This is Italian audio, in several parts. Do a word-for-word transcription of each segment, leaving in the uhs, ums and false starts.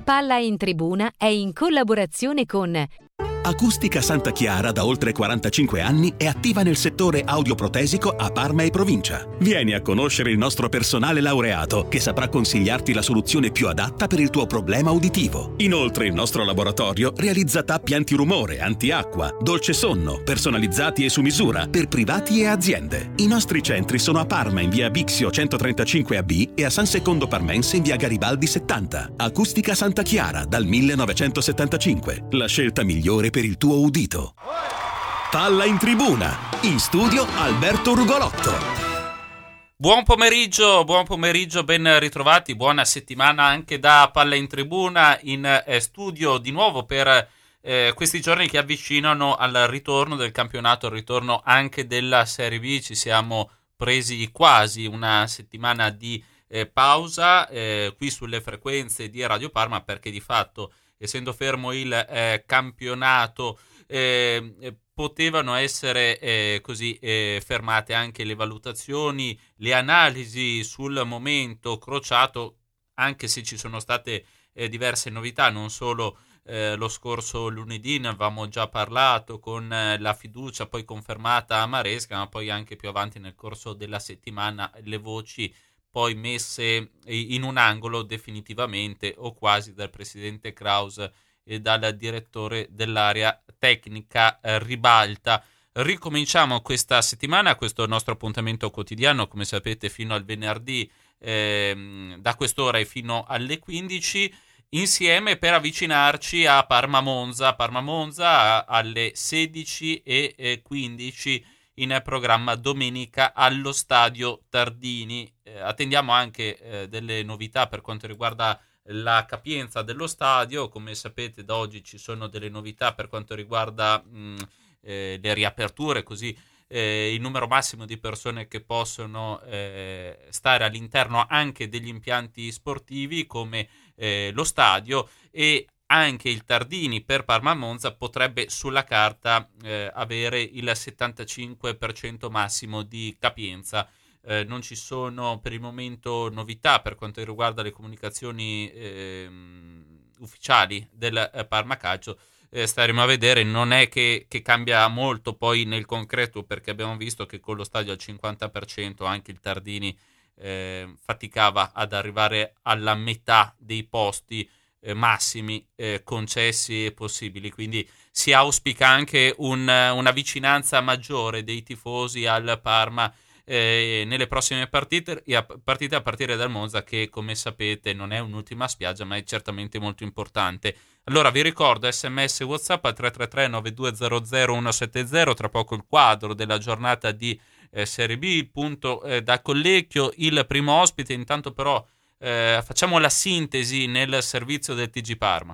Palla in Tribuna è in collaborazione con Acustica Santa Chiara da oltre quarantacinque anni è attiva nel settore audioprotesico a Parma e provincia. Vieni a conoscere il nostro personale laureato che saprà consigliarti la soluzione più adatta per il tuo problema uditivo. Inoltre il nostro laboratorio realizza tappi antirumore, antiacqua, dolce sonno, personalizzati e su misura per privati e aziende. I nostri centri sono a Parma in via Bixio centotrentacinque A B e a San Secondo Parmense in via Garibaldi settanta. Acustica Santa Chiara dal millenovecentosettantacinque. La scelta migliore per il tuo udito. Palla in Tribuna. In studio Alberto Rugolotto. Buon pomeriggio, buon pomeriggio, ben ritrovati, buona settimana anche da Palla in Tribuna in eh, studio di nuovo per eh, questi giorni che avvicinano al ritorno del campionato, al ritorno anche della Serie B. Ci siamo presi quasi una settimana di eh, pausa eh, qui sulle frequenze di Radio Parma, perché di fatto, essendo fermo il eh, campionato, eh, potevano essere eh, così eh, fermate anche le valutazioni, le analisi sul momento crociato, anche se ci sono state eh, diverse novità, non solo eh, lo scorso lunedì, ne avevamo già parlato con eh, la fiducia poi confermata a Maresca, ma poi anche più avanti nel corso della settimana le voci poi messe in un angolo definitivamente o quasi dal presidente Kraus e dal direttore dell'area tecnica eh, Ribalta. Ricominciamo questa settimana, questo nostro appuntamento quotidiano, come sapete, fino al venerdì, eh, da quest'ora e fino alle quindici, insieme per avvicinarci a Parma-Monza, Parma-Monza alle sedici e quindici in programma domenica allo Stadio Tardini. Eh, attendiamo anche eh, delle novità per quanto riguarda la capienza dello stadio. Come sapete, da oggi ci sono delle novità per quanto riguarda mh, eh, le riaperture, così eh, il numero massimo di persone che possono eh, stare all'interno anche degli impianti sportivi come eh, lo stadio, e anche il Tardini per Parma-Monza potrebbe sulla carta eh, avere il settantacinque per cento massimo di capienza. Eh, non ci sono per il momento novità per quanto riguarda le comunicazioni eh, ufficiali del eh, Parma Calcio. Eh, staremo a vedere, non è che, che cambia molto poi nel concreto, perché abbiamo visto che con lo stadio al cinquanta per cento anche il Tardini eh, faticava ad arrivare alla metà dei posti Eh, massimi eh, concessi e possibili, quindi si auspica anche un, una vicinanza maggiore dei tifosi al Parma eh, nelle prossime partite, a, partite a partire dal Monza, che come sapete non è un'ultima spiaggia ma è certamente molto importante. Allora vi ricordo sms WhatsApp al tre tre tre nove due zero zero uno sette zero, tra poco il quadro della giornata di eh, Serie B, il punto eh, da Collecchio, il primo ospite. Intanto però Eh, facciamo la sintesi nel servizio del T G Parma.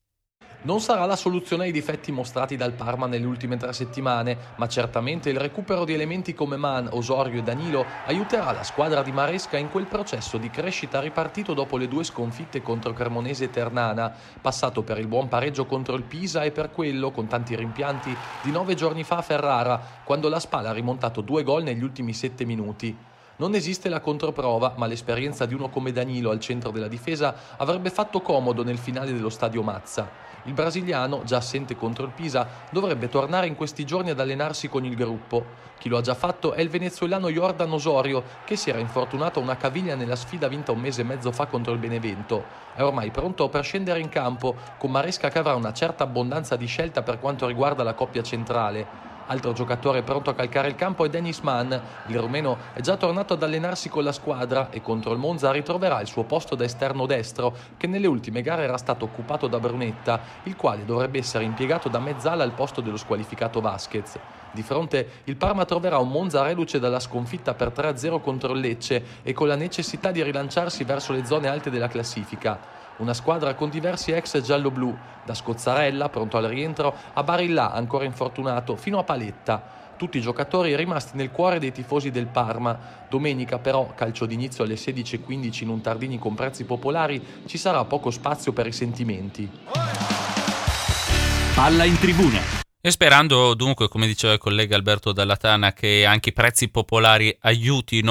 Non sarà la soluzione ai difetti mostrati dal Parma nelle ultime tre settimane, ma certamente il recupero di elementi come Man, Osorio e Danilo aiuterà la squadra di Maresca in quel processo di crescita ripartito dopo le due sconfitte contro Cremonese e Ternana, passato per il buon pareggio contro il Pisa e per quello, con tanti rimpianti, di nove giorni fa a Ferrara, quando la Spal ha rimontato due gol negli ultimi sette minuti. Non esiste la controprova, ma l'esperienza di uno come Danilo al centro della difesa avrebbe fatto comodo nel finale dello Stadio Mazza. Il brasiliano, già assente contro il Pisa, dovrebbe tornare in questi giorni ad allenarsi con il gruppo. Chi lo ha già fatto è il venezuelano Jordan Osorio, che si era infortunato a una caviglia nella sfida vinta un mese e mezzo fa contro il Benevento. È ormai pronto per scendere in campo, con Maresca che avrà una certa abbondanza di scelta per quanto riguarda la coppia centrale. Altro giocatore pronto a calcare il campo è Denis Man. Il rumeno è già tornato ad allenarsi con la squadra e contro il Monza ritroverà il suo posto da esterno destro, che nelle ultime gare era stato occupato da Brunetta, il quale dovrebbe essere impiegato da mezzala al posto dello squalificato Vasquez. Di fronte il Parma troverà un Monza reduce dalla sconfitta per tre a zero contro il Lecce e con la necessità di rilanciarsi verso le zone alte della classifica. Una squadra con diversi ex giallo-blu, da Scozzarella, pronto al rientro, a Barilla, ancora infortunato, fino a Paletta. Tutti giocatori rimasti nel cuore dei tifosi del Parma. Domenica però, calcio d'inizio alle sedici e quindici in un Tardini con prezzi popolari, ci sarà poco spazio per i sentimenti. Palla in Tribuna. E sperando dunque, come diceva il collega Alberto Dallatana, che anche i prezzi popolari aiutino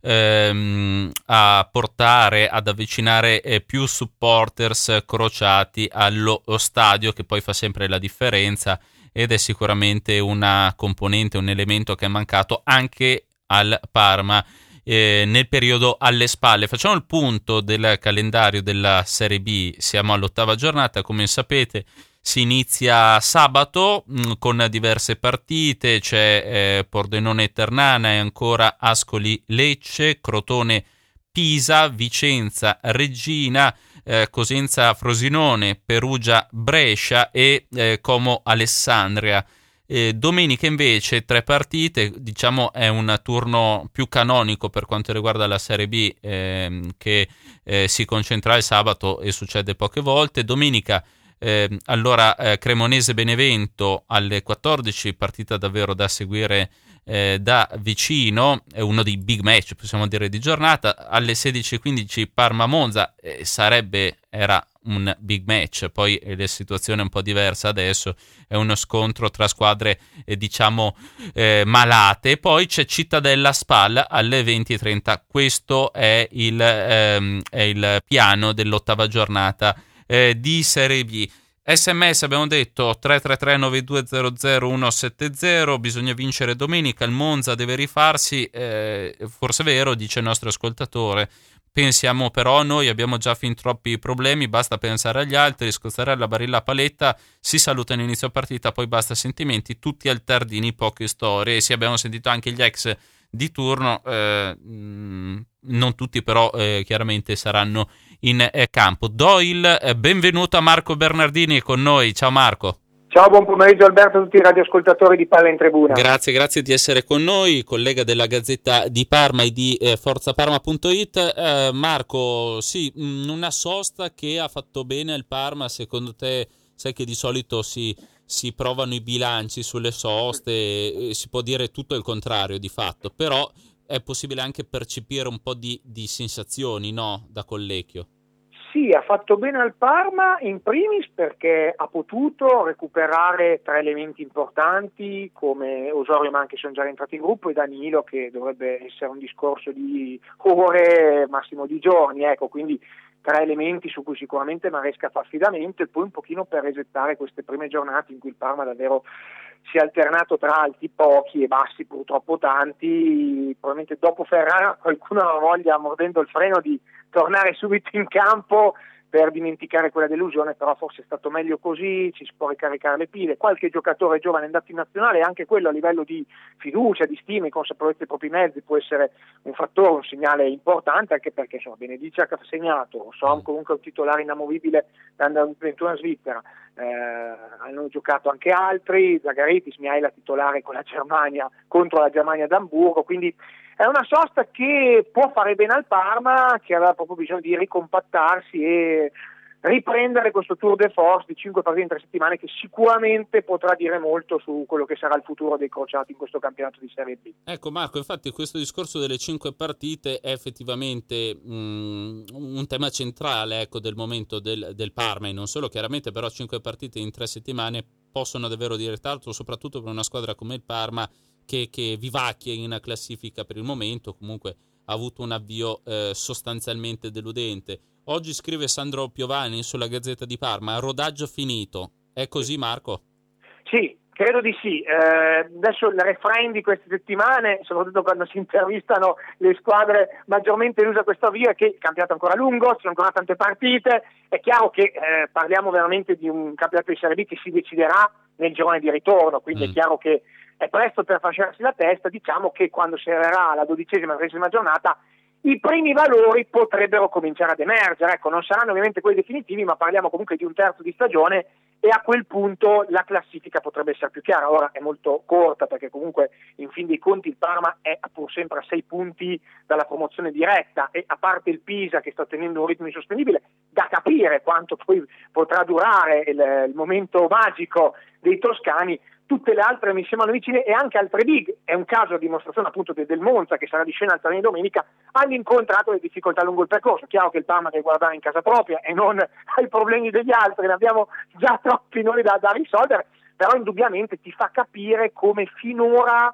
ehm, a portare, ad avvicinare eh, più supporters crociati allo stadio, che poi fa sempre la differenza ed è sicuramente una componente, un elemento che è mancato anche al Parma eh, nel periodo alle spalle. Facciamo il punto del calendario della Serie B, siamo all'ottava giornata, come sapete. Si inizia sabato mh, con diverse partite, c'è eh, Pordenone Ternana e ancora Ascoli Lecce, Crotone Pisa, Vicenza Reggina, eh, Cosenza Frosinone, Perugia Brescia e eh, Como Alessandria. Eh, domenica invece tre partite, diciamo è un turno più canonico per quanto riguarda la Serie B ehm, che eh, si concentra il sabato e succede poche volte. Domenica Eh, allora eh, Cremonese Benevento alle quattordici, partita davvero da seguire eh, da vicino, è uno dei big match possiamo dire di giornata. Alle sedici e quindici Parma Monza, eh, sarebbe era un big match, poi eh, la situazione è un po' diversa adesso, è uno scontro tra squadre eh, diciamo eh, malate. Poi c'è Cittadella Spal alle venti e trenta, questo è il, ehm, è il piano dell'ottava giornata Eh, di Serie B. Sms abbiamo detto tre tre tre nove due zero zero uno sette zero, bisogna vincere domenica, il Monza deve rifarsi, eh, forse è vero, dice il nostro ascoltatore, pensiamo però noi abbiamo già fin troppi problemi, basta pensare agli altri, Scozzarella, Barilla, Paletta, si salutano inizio partita, poi basta sentimenti, tutti altardini, poche storie. E sì, abbiamo sentito anche gli ex di turno, eh, mh, non tutti però eh, chiaramente saranno in eh, campo. Do il eh, benvenuto a Marco Bernardini con noi. Ciao Marco. Ciao, buon pomeriggio Alberto a tutti i radioascoltatori di Palla in Tribuna. Grazie, grazie di essere con noi, collega della Gazzetta di Parma e di eh, forzaparma punto it. Eh, Marco, sì, mh, una sosta che ha fatto bene al Parma, secondo te? Sai che di solito si, si provano i bilanci sulle soste, e si può dire tutto il contrario di fatto, però è possibile anche percepire un po' di, di sensazioni, no, da Collecchio. Sì, ha fatto bene al Parma in primis perché ha potuto recuperare tre elementi importanti come Osorio, ma anche sono già rientrati in gruppo, e Danilo, che dovrebbe essere un discorso di ore, massimo di giorni, ecco, quindi tre elementi su cui sicuramente Maresca fa affidamento, e poi un pochino per resettare queste prime giornate in cui il Parma davvero si è alternato tra alti pochi e bassi purtroppo tanti. Probabilmente dopo Ferrara qualcuno ha voglia, mordendo il freno, di tornare subito in campo per dimenticare quella delusione, però forse è stato meglio così, ci si può ricaricare le pile. Qualche giocatore giovane è andato in nazionale, e anche quello a livello di fiducia, di stima e consapevolezza dei propri mezzi può essere un fattore, un segnale importante, anche perché insomma Benedice ha segnato, Som comunque è un titolare inamovibile da under ventuno in Svizzera, eh, hanno giocato anche altri, Zagaretis, Mihaela titolare con la Germania contro la Germania d'Amburgo, quindi è una sosta che può fare bene al Parma, che aveva proprio bisogno di ricompattarsi e riprendere questo tour de force di cinque partite in tre settimane, che sicuramente potrà dire molto su quello che sarà il futuro dei crociati in questo campionato di Serie B. Ecco Marco, infatti questo discorso delle cinque partite è effettivamente mh, un tema centrale, ecco, del momento del, del Parma, e non solo, chiaramente, però cinque partite in tre settimane possono davvero dire tanto, soprattutto per una squadra come il Parma che, che vivacchia in classifica per il momento, comunque ha avuto un avvio eh, sostanzialmente deludente. Oggi scrive Sandro Piovani sulla Gazzetta di Parma, rodaggio finito. È così, Marco? Sì, credo di sì. Eh, adesso il refrain di queste settimane, soprattutto quando si intervistano le squadre maggiormente illuse a questo avvio, è che il campionato è ancora lungo, ci sono ancora tante partite. È chiaro che eh, parliamo veramente di un campionato di Serie B che si deciderà nel girone di ritorno, quindi mm. è chiaro che è presto per fasciarsi la testa. Diciamo che quando si arriverà alla dodicesima, tredicesima giornata, i primi valori potrebbero cominciare ad emergere. Ecco, non saranno ovviamente quelli definitivi, ma parliamo comunque di un terzo di stagione, e a quel punto la classifica potrebbe essere più chiara. Ora è molto corta, perché comunque in fin dei conti il Parma è pur sempre a sei punti dalla promozione diretta, e a parte il Pisa che sta tenendo un ritmo insostenibile, da capire quanto poi potrà durare il, il momento magico dei toscani, tutte le altre mi sembrano vicine, e anche altre big. È un caso a dimostrazione appunto del Monza, che sarà di scena al Torino domenica, hanno incontrato le difficoltà lungo il percorso. Chiaro che il Parma deve guardare in casa propria e non ai problemi degli altri, ne abbiamo già troppi noi da, da risolvere, però indubbiamente ti fa capire come finora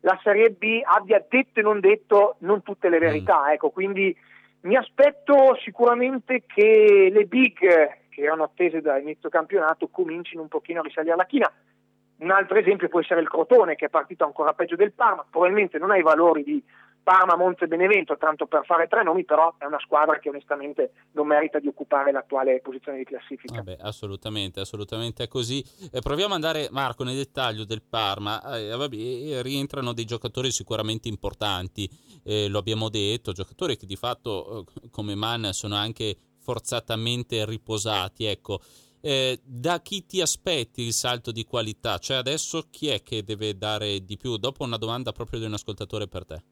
la Serie B abbia detto e non detto non tutte le verità, mm. ecco, quindi mi aspetto sicuramente che le big che erano attese da inizio campionato comincino un pochino a risalire la china. Un altro esempio può essere il Crotone, che è partito ancora peggio del Parma, probabilmente non ha i valori di Parma, Monza e Benevento, tanto per fare tre nomi, però è una squadra che onestamente non merita di occupare l'attuale posizione di classifica. Vabbè, assolutamente, assolutamente è così. Eh, proviamo ad andare, Marco, nel dettaglio del Parma. Eh, vabbè, rientrano dei giocatori sicuramente importanti, eh, lo abbiamo detto, giocatori che di fatto eh, come Man sono anche forzatamente riposati, ecco. Eh, da chi ti aspetti il salto di qualità? Cioè adesso chi è che deve dare di più? Dopo una domanda proprio di un ascoltatore per te.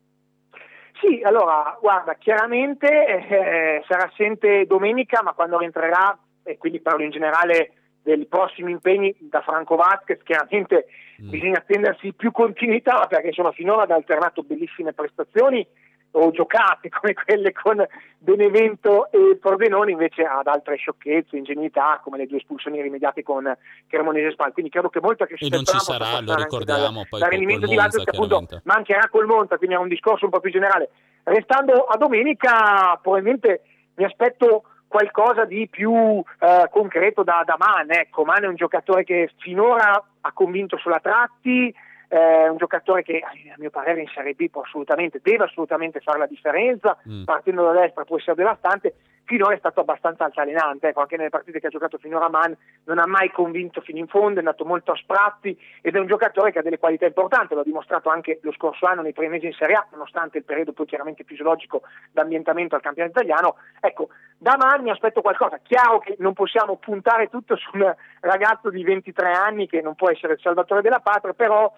Sì, allora, guarda, chiaramente eh, sarà assente domenica, ma quando rientrerà, e quindi parlo in generale dei prossimi impegni da Franco Vázquez, chiaramente mm. bisogna attendersi più continuità, perché insomma finora ha alternato bellissime prestazioni o giocate come quelle con Benevento e Pordenone, invece ad altre sciocchezze, ingenuità, come le due espulsioni rimediate con Cremonese e Spal. Quindi credo che molto che e non ci sarà, lo ricordiamo, dal, poi dal col, rendimento col di Monza, Lazio, che appunto mancherà col Monza, quindi è un discorso un po' più generale. Restando a domenica, probabilmente mi aspetto qualcosa di più eh, concreto da, da Man. Ecco, Man è un giocatore che finora ha convinto sulla tratti, è un giocatore che a mio parere in Serie B può assolutamente, deve assolutamente fare la differenza, mm. partendo da destra può essere devastante. Finora è stato abbastanza altalenante, ecco, anche nelle partite che ha giocato finora Man non ha mai convinto fino in fondo, è andato molto a sprazzi ed è un giocatore che ha delle qualità importanti, l'ho dimostrato anche lo scorso anno nei primi mesi in Serie A, nonostante il periodo poi chiaramente fisiologico d'ambientamento al campionato italiano. Ecco, da Man mi aspetto qualcosa. Chiaro che non possiamo puntare tutto su un ragazzo di ventitré anni che non può essere il salvatore della patria, però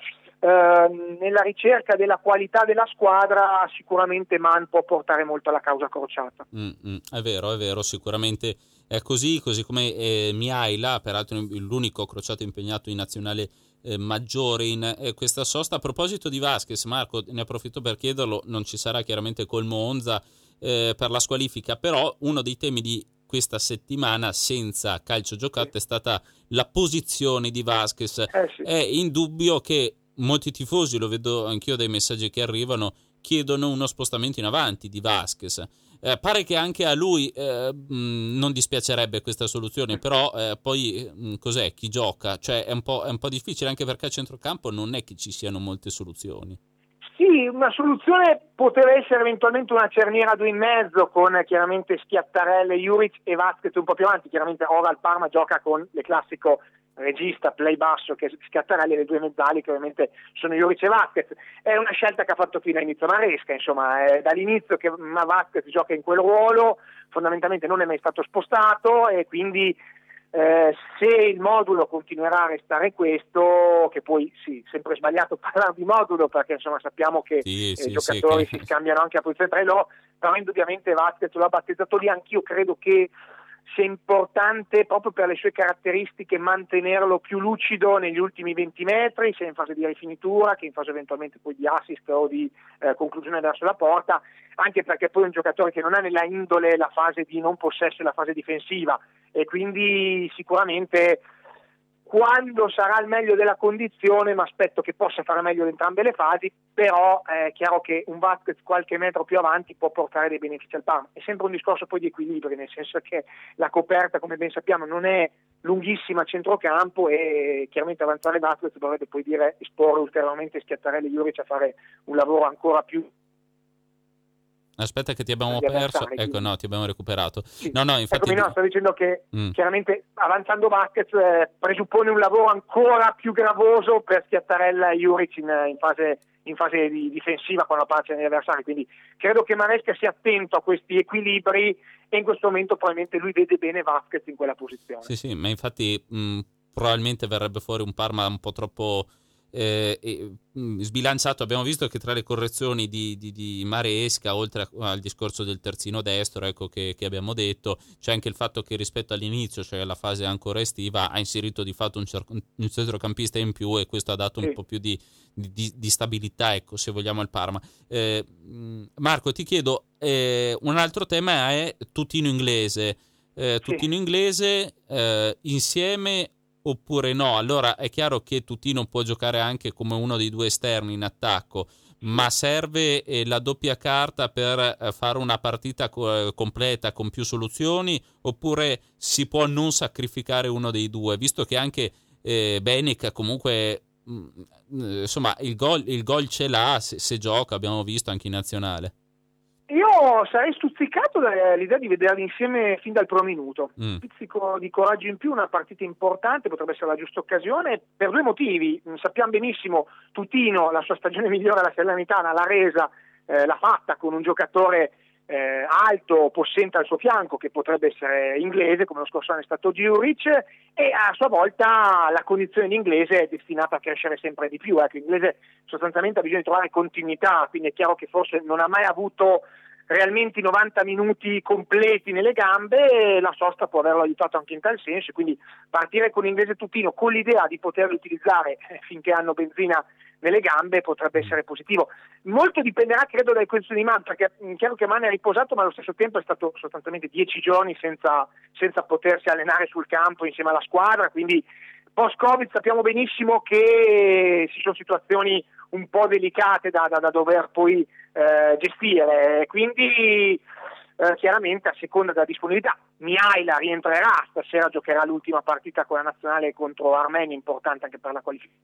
Uh, nella ricerca della qualità della squadra sicuramente Man può portare molto alla causa crociata. Mm, mm, è vero, è vero, sicuramente è così, così come eh, Mihaila, peraltro l'unico crociato impegnato in nazionale eh, maggiore in eh, questa sosta. A proposito di Vázquez, Marco, ne approfitto per chiederlo, non ci sarà chiaramente col Monza eh, per la squalifica, però uno dei temi di questa settimana senza calcio giocato sì. è stata la posizione di Vázquez. Eh sì. È indubbio che molti tifosi, lo vedo anch'io dai messaggi che arrivano, chiedono uno spostamento in avanti di Vázquez. Eh, pare che anche a lui eh, mh, non dispiacerebbe questa soluzione, però eh, poi mh, cos'è? Chi gioca? Cioè è un po', è un po' difficile, anche perché a centrocampo non è che ci siano molte soluzioni. Sì, una soluzione poteva essere eventualmente una cerniera due in mezzo con chiaramente Schiattarella, Juric e Vázquez un po' più avanti. Chiaramente ora il Parma gioca con il classico regista play basso che Schiattarelli e le due mezzali che ovviamente sono Juric e Vázquez. È una scelta che ha fatto fino all'inizio Maresca, insomma è dall'inizio che Vázquez gioca in quel ruolo, fondamentalmente non è mai stato spostato e quindi eh, se il modulo continuerà a restare questo, che poi sì, sempre sbagliato parlare di modulo perché insomma sappiamo che sì, i sì, giocatori sì, che... si scambiano anche a posizione tre loro, però indubbiamente Vázquez l'ha battezzato lì. Anch'io credo che sia importante proprio per le sue caratteristiche mantenerlo più lucido negli ultimi venti metri, sia in fase di rifinitura che in fase eventualmente poi di assist o di eh, conclusione verso la porta, anche perché poi è un giocatore che non ha nella indole la fase di non possesso e la fase difensiva e quindi sicuramente quando sarà al meglio della condizione mi aspetto che possa fare meglio in entrambe le fasi, però è chiaro che un Vázquez qualche metro più avanti può portare dei benefici al Parma. È sempre un discorso poi di equilibrio, nel senso che la coperta, come ben sappiamo, non è lunghissima a centrocampo e chiaramente avanzare Vázquez dovrebbe poi dire esporre ulteriormente Schiattarelli e Juric a fare un lavoro ancora più. Aspetta che ti abbiamo perso, ecco no, ti abbiamo recuperato. Sì. No, no, infatti... Eccomi, no, sto dicendo che mm. chiaramente avanzando Vázquez eh, presuppone un lavoro ancora più gravoso per Schiattarella e Juric in, in fase, in fase di difensiva quando parte negli avversari, quindi credo che Maresca sia attento a questi equilibri e in questo momento probabilmente lui vede bene Vázquez in quella posizione. Sì, sì, ma infatti mh, probabilmente verrebbe fuori un Parma un po' troppo... Eh, eh, sbilanciato. Abbiamo visto che tra le correzioni di, di, di Maresca, oltre al discorso del terzino destro, ecco che, che abbiamo detto, c'è anche il fatto che rispetto all'inizio, cioè alla fase ancora estiva, ha inserito di fatto un, cer- un centrocampista in più e questo ha dato un sì. po' più di, di, di stabilità, ecco, se vogliamo, al Parma. eh, Marco, ti chiedo eh, un altro tema è Tutino Inglese. eh, Tutino sì. Inglese eh, insieme oppure no? Allora è chiaro che Tutino può giocare anche come uno dei due esterni in attacco, ma serve eh, la doppia carta per eh, fare una partita co- completa con più soluzioni, oppure si può non sacrificare uno dei due, visto che anche eh, Benic comunque mh, insomma il gol, il gol ce l'ha se, se gioca, abbiamo visto anche in nazionale. Io sarei stuzzicato dall'idea di vederli insieme fin dal primo minuto. Un mm. pizzico di coraggio in più, una partita importante, potrebbe essere la giusta occasione per due motivi. Sappiamo benissimo, Tutino la sua stagione migliore alla Salernitana l'ha resa, eh, l'ha fatta con un giocatore eh, alto, possente al suo fianco, che potrebbe essere inglese, come lo scorso anno è stato Djuric, e a sua volta la condizione di inglese è destinata a crescere sempre di più. Ecco, l'inglese sostanzialmente ha bisogno di trovare continuità, quindi è chiaro che forse non ha mai avuto realmente i novanta minuti completi nelle gambe, e la sosta può averlo aiutato anche in tal senso, quindi partire con inglese Tutino con l'idea di poterlo utilizzare finché hanno benzina nelle gambe potrebbe essere positivo. Molto dipenderà credo dai condizioni di Man, perché è chiaro che Man è riposato, ma allo stesso tempo è stato sostanzialmente dieci giorni senza, senza potersi allenare sul campo insieme alla squadra, quindi post-Covid sappiamo benissimo che ci sono situazioni un po' delicate da, da, da dover poi eh, gestire, quindi eh, chiaramente a seconda della disponibilità. Mihaila rientrerà, stasera giocherà l'ultima partita con la nazionale contro Armenia, importante anche per la qualificazione.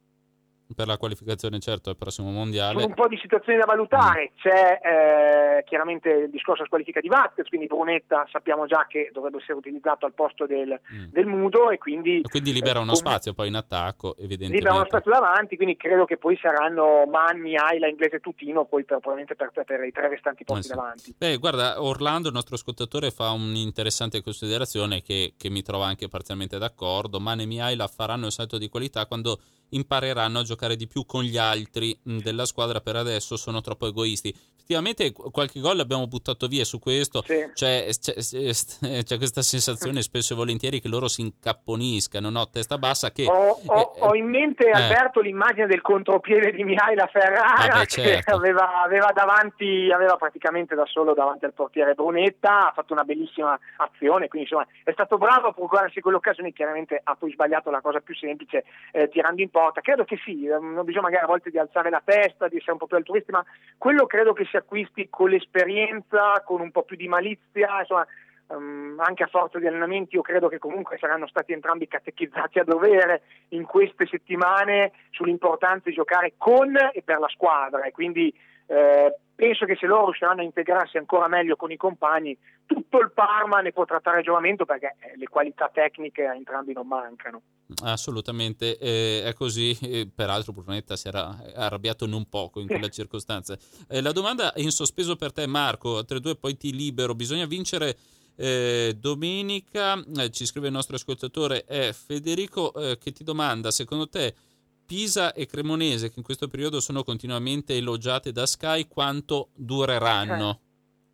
Per la qualificazione, certo, al prossimo mondiale. Sono un po' di situazioni da valutare, mm. c'è eh, chiaramente il discorso squalifica di Vázquez, quindi Brunetta sappiamo già che dovrebbe essere utilizzato al posto del, mm. del Mudo, e quindi e quindi libera uno eh, spazio poi in attacco, evidentemente. Libera uno spazio davanti, quindi credo che poi saranno Man, Mihaila, Inglese, Tutino, poi per, probabilmente per, per i tre restanti posti eh sì. davanti. Beh, guarda, Orlando, il nostro ascoltatore, fa un'interessante considerazione che, che mi trova anche parzialmente d'accordo. Man e Mihaila faranno il salto di qualità quando impareranno a giocare di più con gli altri della squadra. Per adesso sono troppo egoisti. Effettivamente qualche gol l'abbiamo buttato via su questo, sì. c'è, c'è, c'è questa sensazione spesso e volentieri che loro si incapponiscano, no? Testa bassa che... Ho, ho, eh, ho in mente, eh. Alberto, l'immagine del contropiede di Mihaila Ferrara, Vabbè, certo. che aveva, aveva davanti, aveva praticamente da solo davanti al portiere Brunetta, ha fatto una bellissima azione, quindi insomma è stato bravo a procurarsi quell'occasione, chiaramente ha poi sbagliato la cosa più semplice eh, tirando in porta. Credo che sì, non bisogna magari a volte di alzare la testa, di essere un po' più altruisti, ma quello credo che si acquisti con l'esperienza, con un po' più di malizia, insomma um, anche a forza di allenamenti. Io credo che comunque saranno stati entrambi catechizzati a dovere in queste settimane sull'importanza di giocare con e per la squadra, e quindi eh, penso che se loro riusciranno a integrarsi ancora meglio con i compagni, tutto il Parma ne potrà trarre giovamento, perché le qualità tecniche a entrambi non mancano. Assolutamente, eh, è così. Eh, peraltro Brunetta si era arrabbiato non poco in quella circostanza. Eh, la domanda è in sospeso per te, Marco, tre due poi ti libero. Bisogna vincere eh, domenica, eh, ci scrive il nostro ascoltatore è Federico, eh, che ti domanda: secondo te Pisa e Cremonese, che in questo periodo sono continuamente elogiate da Sky, quanto dureranno? Eh.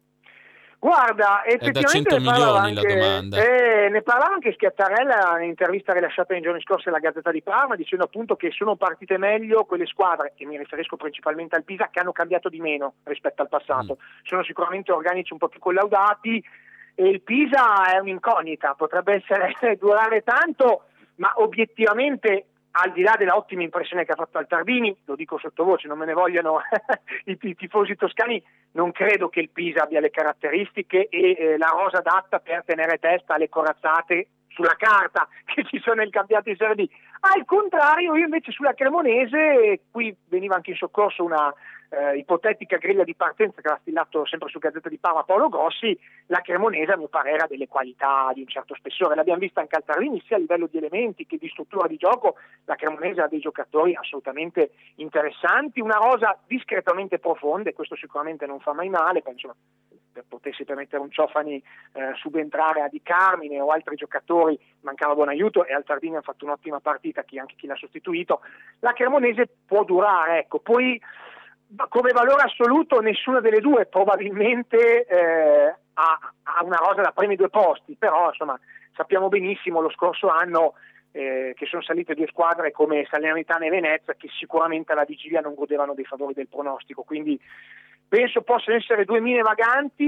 Guarda, effettivamente è da cento milioni anche, la domanda. Eh, ne parlava anche Schiattarella in un'intervista rilasciata nei giorni scorsi alla Gazzetta di Parma, dicendo appunto che sono partite meglio quelle squadre, e mi riferisco principalmente al Pisa, che hanno cambiato di meno rispetto al passato. Mm. Sono sicuramente organici un po' più collaudati, e il Pisa è un'incognita, potrebbe essere durare tanto, ma obiettivamente, al di là della ottima impressione che ha fatto Altardini, lo dico sottovoce, non me ne vogliano i, i tifosi toscani, non credo che il Pisa abbia le caratteristiche e eh, la rosa adatta per tenere testa alle corazzate sulla carta che ci sono nel campionato di Serie B. Al contrario, io invece sulla Cremonese, qui veniva anche in soccorso una eh, ipotetica griglia di partenza che aveva stillato sempre su Gazzetta di Parma Paolo Grossi. La Cremonese, a mio parere, ha delle qualità di un certo spessore, l'abbiamo vista anche al Altardini, sia a livello di elementi che di struttura di gioco. La Cremonese ha dei giocatori assolutamente interessanti, una rosa discretamente profonda, e questo sicuramente non fa mai male, penso, per potersi permettere un Ciofani eh, subentrare a Di Carmine o altri giocatori mancava buon aiuto, e Altardini ha fatto un'ottima partita, chi, anche chi l'ha sostituito. La Cremonese può durare, ecco, poi come valore assoluto nessuna delle due probabilmente eh, ha, ha una rosa da primi due posti, però insomma sappiamo benissimo lo scorso anno eh, che sono salite due squadre come Salernitana e Venezia, che sicuramente alla vigilia non godevano dei favori del pronostico, quindi penso possano essere due mine vaganti,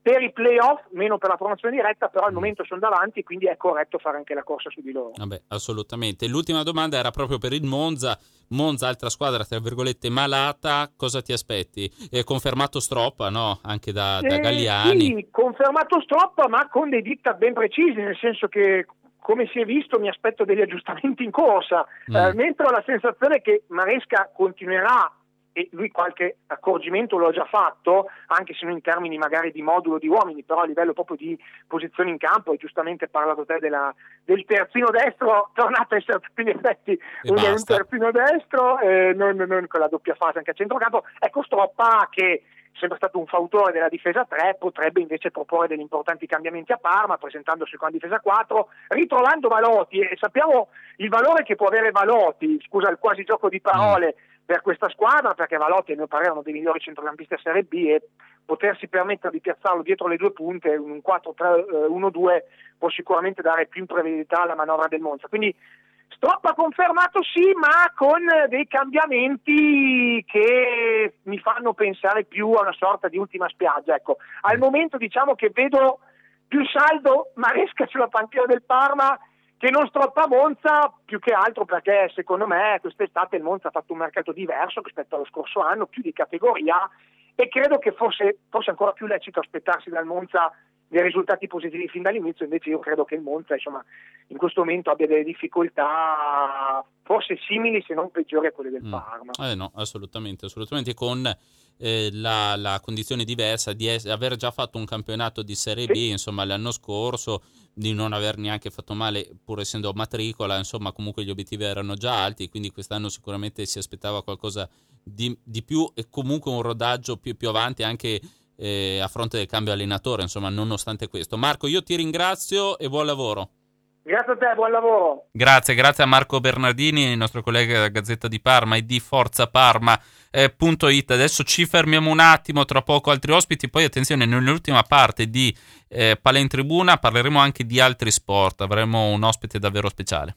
per i playoff, meno per la promozione diretta, però al momento sono davanti, quindi è corretto fare anche la corsa su di loro. Vabbè, assolutamente. L'ultima domanda era proprio per il Monza. Monza, altra squadra tra virgolette malata, cosa ti aspetti? È confermato Stroppa, no? Anche da, da Galliani. Eh, sì, confermato Stroppa, ma con dei diktat ben precisi, nel senso che, come si è visto, mi aspetto degli aggiustamenti in corsa, mm. eh, mentre ho la sensazione che Maresca continuerà, e lui qualche accorgimento lo ha già fatto, anche se non in termini magari di modulo di uomini, però a livello proprio di posizione in campo, e giustamente hai parlato te della, del terzino destro, tornato a essere in effetti un, un terzino destro, eh, non, non con la doppia fase anche a centrocampo. Ecco, Stroppa, che è sempre stato un fautore della difesa tre, potrebbe invece proporre degli importanti cambiamenti a Parma, presentandosi con la difesa quattro, ritrovando Valotti, e sappiamo il valore che può avere Valotti, scusa il quasi gioco di parole, mm. per questa squadra, perché Valotti a mio parere è uno dei migliori centrocampisti a Serie B, e potersi permettere di piazzarlo dietro le due punte, un quattro tre uno due, può sicuramente dare più imprevedibilità alla manovra del Monza. Quindi Stroppa confermato sì, ma con dei cambiamenti che mi fanno pensare più a una sorta di ultima spiaggia. Ecco, al momento diciamo che vedo più saldo Maresca sulla panchina del Parma che non Stroppa Monza, più che altro perché secondo me quest'estate il Monza ha fatto un mercato diverso rispetto allo scorso anno, più di categoria, e credo che fosse, fosse ancora più lecito aspettarsi dal Monza dei risultati positivi fin dall'inizio. Invece io credo che il Monza, insomma, in questo momento abbia delle difficoltà forse simili se non peggiori a quelle del mm. Parma. Eh no, assolutamente, assolutamente, con eh, la, la condizione diversa di es- aver già fatto un campionato di Serie B, sì. insomma, l'anno scorso, di non aver neanche fatto male pur essendo matricola, insomma, comunque gli obiettivi erano già alti, quindi quest'anno sicuramente si aspettava qualcosa di, di più, e comunque un rodaggio più, più avanti anche eh, a fronte del cambio allenatore, insomma, nonostante questo. Marco, io ti ringrazio e buon lavoro. Grazie a te, buon lavoro. Grazie, grazie a Marco Bernardini, il nostro collega della Gazzetta di Parma e di Forza Parma eh, punto it. Adesso ci fermiamo un attimo, tra poco altri ospiti, poi attenzione, nell'ultima parte di eh, Palla in Tribuna parleremo anche di altri sport, avremo un ospite davvero speciale.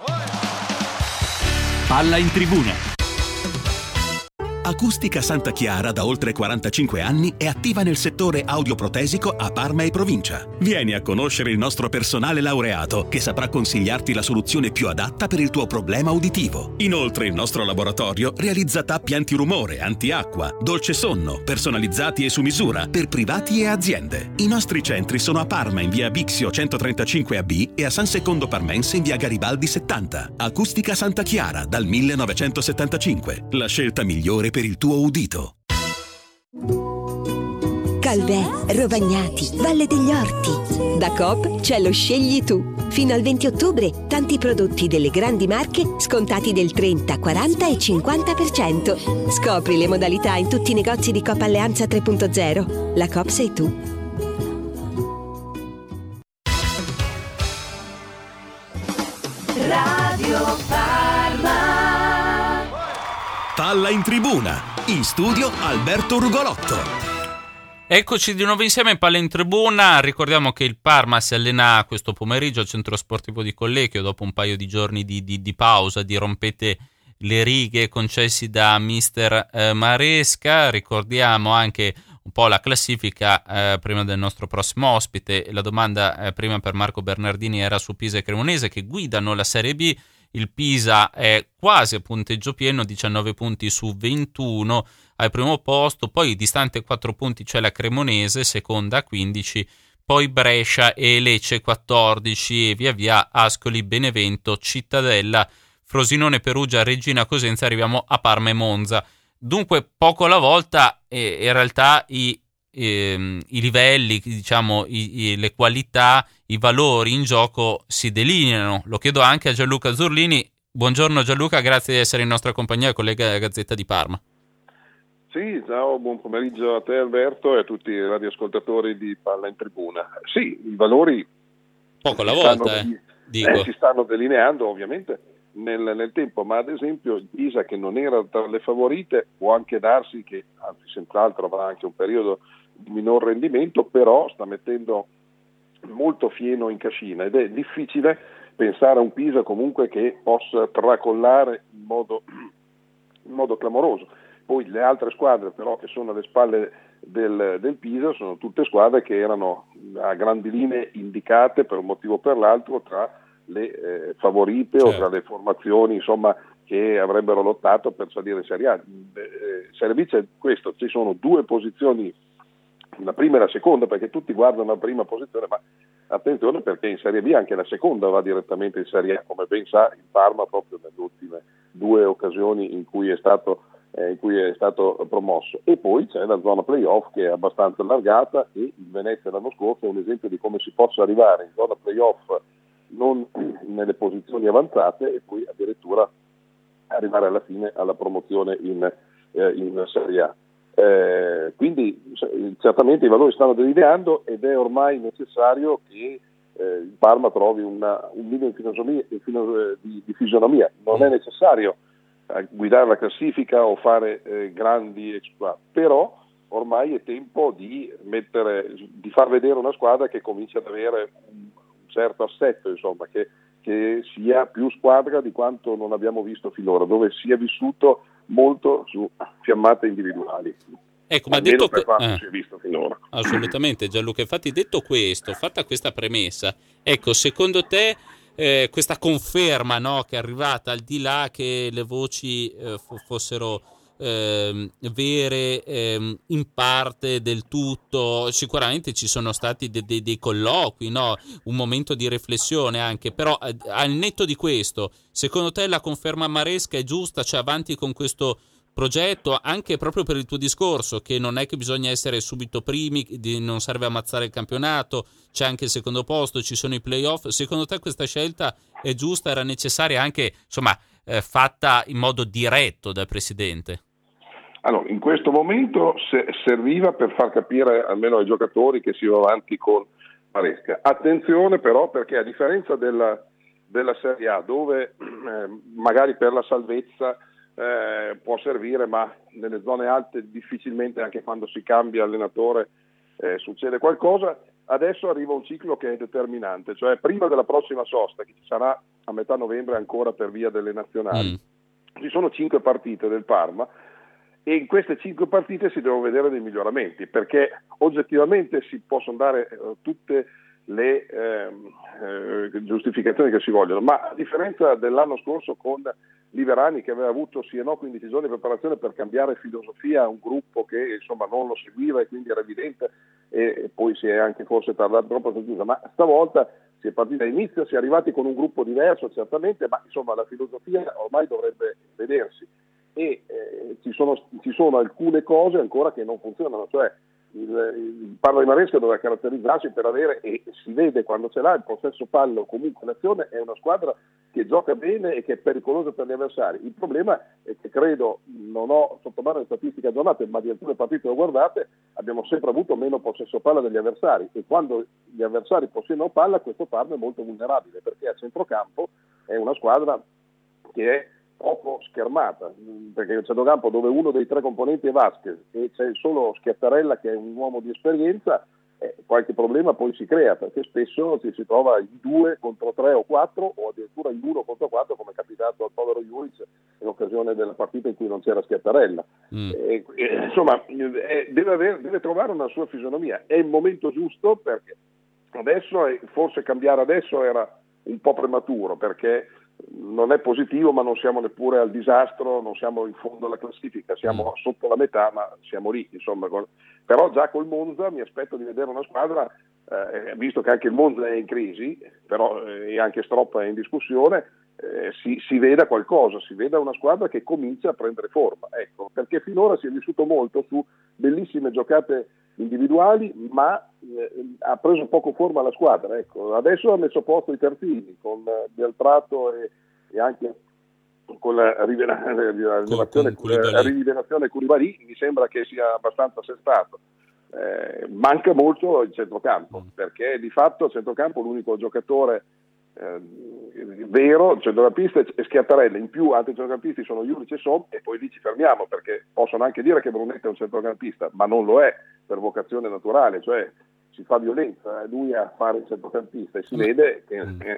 Palla in Tribuna. Acustica Santa Chiara da oltre quarantacinque anni è attiva nel settore audioprotesico a Parma e provincia. Vieni a conoscere il nostro personale laureato che saprà consigliarti la soluzione più adatta per il tuo problema uditivo. Inoltre il nostro laboratorio realizza tappi antirumore, antiacqua, dolce sonno, personalizzati e su misura per privati e aziende. I nostri centri sono a Parma in via Bixio centotrentacinque A B e a San Secondo Parmense in via Garibaldi settanta. Acustica Santa Chiara dal millenovecentosettantacinque. La scelta migliore per il tuo udito. Calvè, Rovagnati, Valle degli Orti. Da Coop c'è lo Scegli Tu. Fino al venti ottobre, tanti prodotti delle grandi marche scontati del trenta, quaranta e cinquanta per cento. Scopri le modalità in tutti i negozi di Coop Alleanza tre punto zero. La Coop sei tu. Radio Parma. Palla in Tribuna, in studio Alberto Rugolotto. Eccoci di nuovo insieme in Palla in Tribuna. Ricordiamo che il Parma si allena questo pomeriggio al centro sportivo di Collecchio dopo un paio di giorni di, di, di pausa, di rompete le righe concessi da mister eh, Maresca. Ricordiamo anche un po' la classifica eh, prima del nostro prossimo ospite. La domanda eh, prima per Marco Bernardini era su Pisa e Cremonese che guidano la Serie B. Il Pisa è quasi a punteggio pieno, diciannove punti su ventuno al primo posto, poi distante quattro punti c'è la Cremonese, seconda a quindici, poi Brescia e Lecce quattordici e via via Ascoli, Benevento, Cittadella, Frosinone, Perugia, Regina Cosenza, arriviamo a Parma e Monza. Dunque poco alla volta e in realtà i, eh, i livelli, diciamo i, i, le qualità, i valori in gioco si delineano. Lo chiedo anche a Gianluca Zurlini. Buongiorno Gianluca, grazie di essere in nostra compagnia, collega della Gazzetta di Parma. Sì, ciao, buon pomeriggio a te Alberto e a tutti i radioascoltatori di Palla in Tribuna. Sì, i valori poco alla volta stanno, eh, dico. Eh, si stanno delineando ovviamente nel, nel tempo, ma ad esempio il Pisa, che non era tra le favorite, può anche darsi che, anzi senz'altro avrà anche un periodo di minor rendimento, però sta mettendo molto fieno in cascina ed è difficile pensare a un Pisa comunque che possa tracollare in modo, in modo clamoroso. Poi le altre squadre però che sono alle spalle del, del Pisa sono tutte squadre che erano a grandi linee indicate per un motivo o per l'altro tra le eh, favorite, certo, o tra le formazioni insomma che avrebbero lottato per salire in Serie A. Eh, Serie B c'è questo, ci sono due posizioni, la prima e la seconda, perché tutti guardano la prima posizione, ma attenzione perché in Serie B anche la seconda va direttamente in Serie A, come ben sa il Parma proprio nelle ultime due occasioni in cui è stato eh, in cui è stato promosso. E poi c'è la zona playoff che è abbastanza allargata, e il Venezia l'anno scorso è un esempio di come si possa arrivare in zona playoff non nelle posizioni avanzate e poi addirittura arrivare alla fine alla promozione in, eh, in Serie A. Eh, quindi certamente i valori stanno delineando ed è ormai necessario che eh, il Parma trovi una, un minimo di, di, di fisionomia. Non è necessario eh, guidare la classifica o fare eh, grandi exploit, però ormai è tempo di mettere, di far vedere una squadra che comincia ad avere un, un certo assetto, insomma, che, che sia più squadra di quanto non abbiamo visto finora, dove si è vissuto molto su fiammate individuali. Ecco, ma detto per quanto eh, si è visto finora. Assolutamente, Gianluca. Infatti, detto questo, fatta questa premessa, ecco, secondo te eh, questa conferma, no, che è arrivata, al di là che le voci eh, f- fossero eh, vere eh, in parte del tutto, sicuramente ci sono stati de- de- dei colloqui, no, un momento di riflessione anche, però eh, al netto di questo, secondo te la conferma Maresca è giusta? Cioè avanti con questo progetto, anche proprio per il tuo discorso che non è che bisogna essere subito primi, di, non serve ammazzare il campionato, c'è anche il secondo posto, ci sono i playoff. Secondo te questa scelta è giusta, era necessaria, anche insomma eh, fatta in modo diretto dal presidente? Allora, in questo momento se, serviva per far capire almeno ai giocatori che si va avanti con Maresca. Attenzione però, perché a differenza della, della Serie A, dove eh, magari per la salvezza Eh, può servire, ma nelle zone alte difficilmente, anche quando si cambia allenatore eh, succede qualcosa. Adesso arriva un ciclo che è determinante, cioè prima della prossima sosta che ci sarà a metà novembre ancora per via delle nazionali, mm. ci sono cinque partite del Parma e in queste cinque partite si devono vedere dei miglioramenti, perché oggettivamente si possono dare eh, tutte le eh, eh, giustificazioni che si vogliono, ma a differenza dell'anno scorso con Liverani, che aveva avuto sì e no quindici giorni di preparazione per cambiare filosofia a un gruppo che insomma non lo seguiva e quindi era evidente, e, e poi si è anche forse tardato troppo, ma stavolta si è partita all'inizio, si è arrivati con un gruppo diverso certamente, ma insomma la filosofia ormai dovrebbe vedersi e eh, ci, sono, ci sono alcune cose ancora che non funzionano, cioè il, il Parma di Maresca doveva caratterizzarsi per avere, e si vede quando ce l'ha, il possesso pallo comunque l'azione, è una squadra che gioca bene e che è pericolosa per gli avversari. Il problema è che credo, non ho sotto mano le statistiche aggiornate, ma di alcune partite lo guardate, abbiamo sempre avuto meno possesso palla degli avversari, e quando gli avversari possiedono palla questo Parma è molto vulnerabile, perché a centrocampo è una squadra che è poco schermata, perché il centrocampo dove uno dei tre componenti è Vasquez e c'è solo Schiattarella che è un uomo di esperienza, eh, qualche problema poi si crea, perché spesso ci si trova in due contro tre o quattro, o addirittura in uno contro quattro, come è capitato al povero Juric in occasione della partita in cui non c'era Schiattarella. Mm. E, e, insomma eh, deve, aver, deve trovare una sua fisionomia, è il momento giusto, perché adesso è, forse cambiare adesso era un po' prematuro, perché non è positivo, ma non siamo neppure al disastro, non siamo in fondo alla classifica, siamo sotto la metà, ma siamo lì, insomma. Però già col Monza mi aspetto di vedere una squadra, eh, visto che anche il Monza è in crisi, però eh, anche Stroppa è in discussione, eh, si, si veda qualcosa, si veda una squadra che comincia a prendere forma, ecco, perché finora si è vissuto molto su bellissime giocate individuali, ma eh, ha preso poco forma la squadra, ecco. Adesso ha messo a posto i terzini con eh, Beltrato e, e anche con la rivelazione Koulibaly, mi sembra che sia abbastanza assestato. Eh, manca molto il centrocampo, mm. perché di fatto il centrocampo l'unico giocatore eh, vero, il centrocampista è Schiattarella, in più altri centrocampisti sono Juric e Som, e poi lì ci fermiamo, perché possono anche dire che Brunetti è un centrocampista, ma non lo è per vocazione naturale, cioè si fa violenza eh, lui a fare il centrocampista, e si mm. vede che, che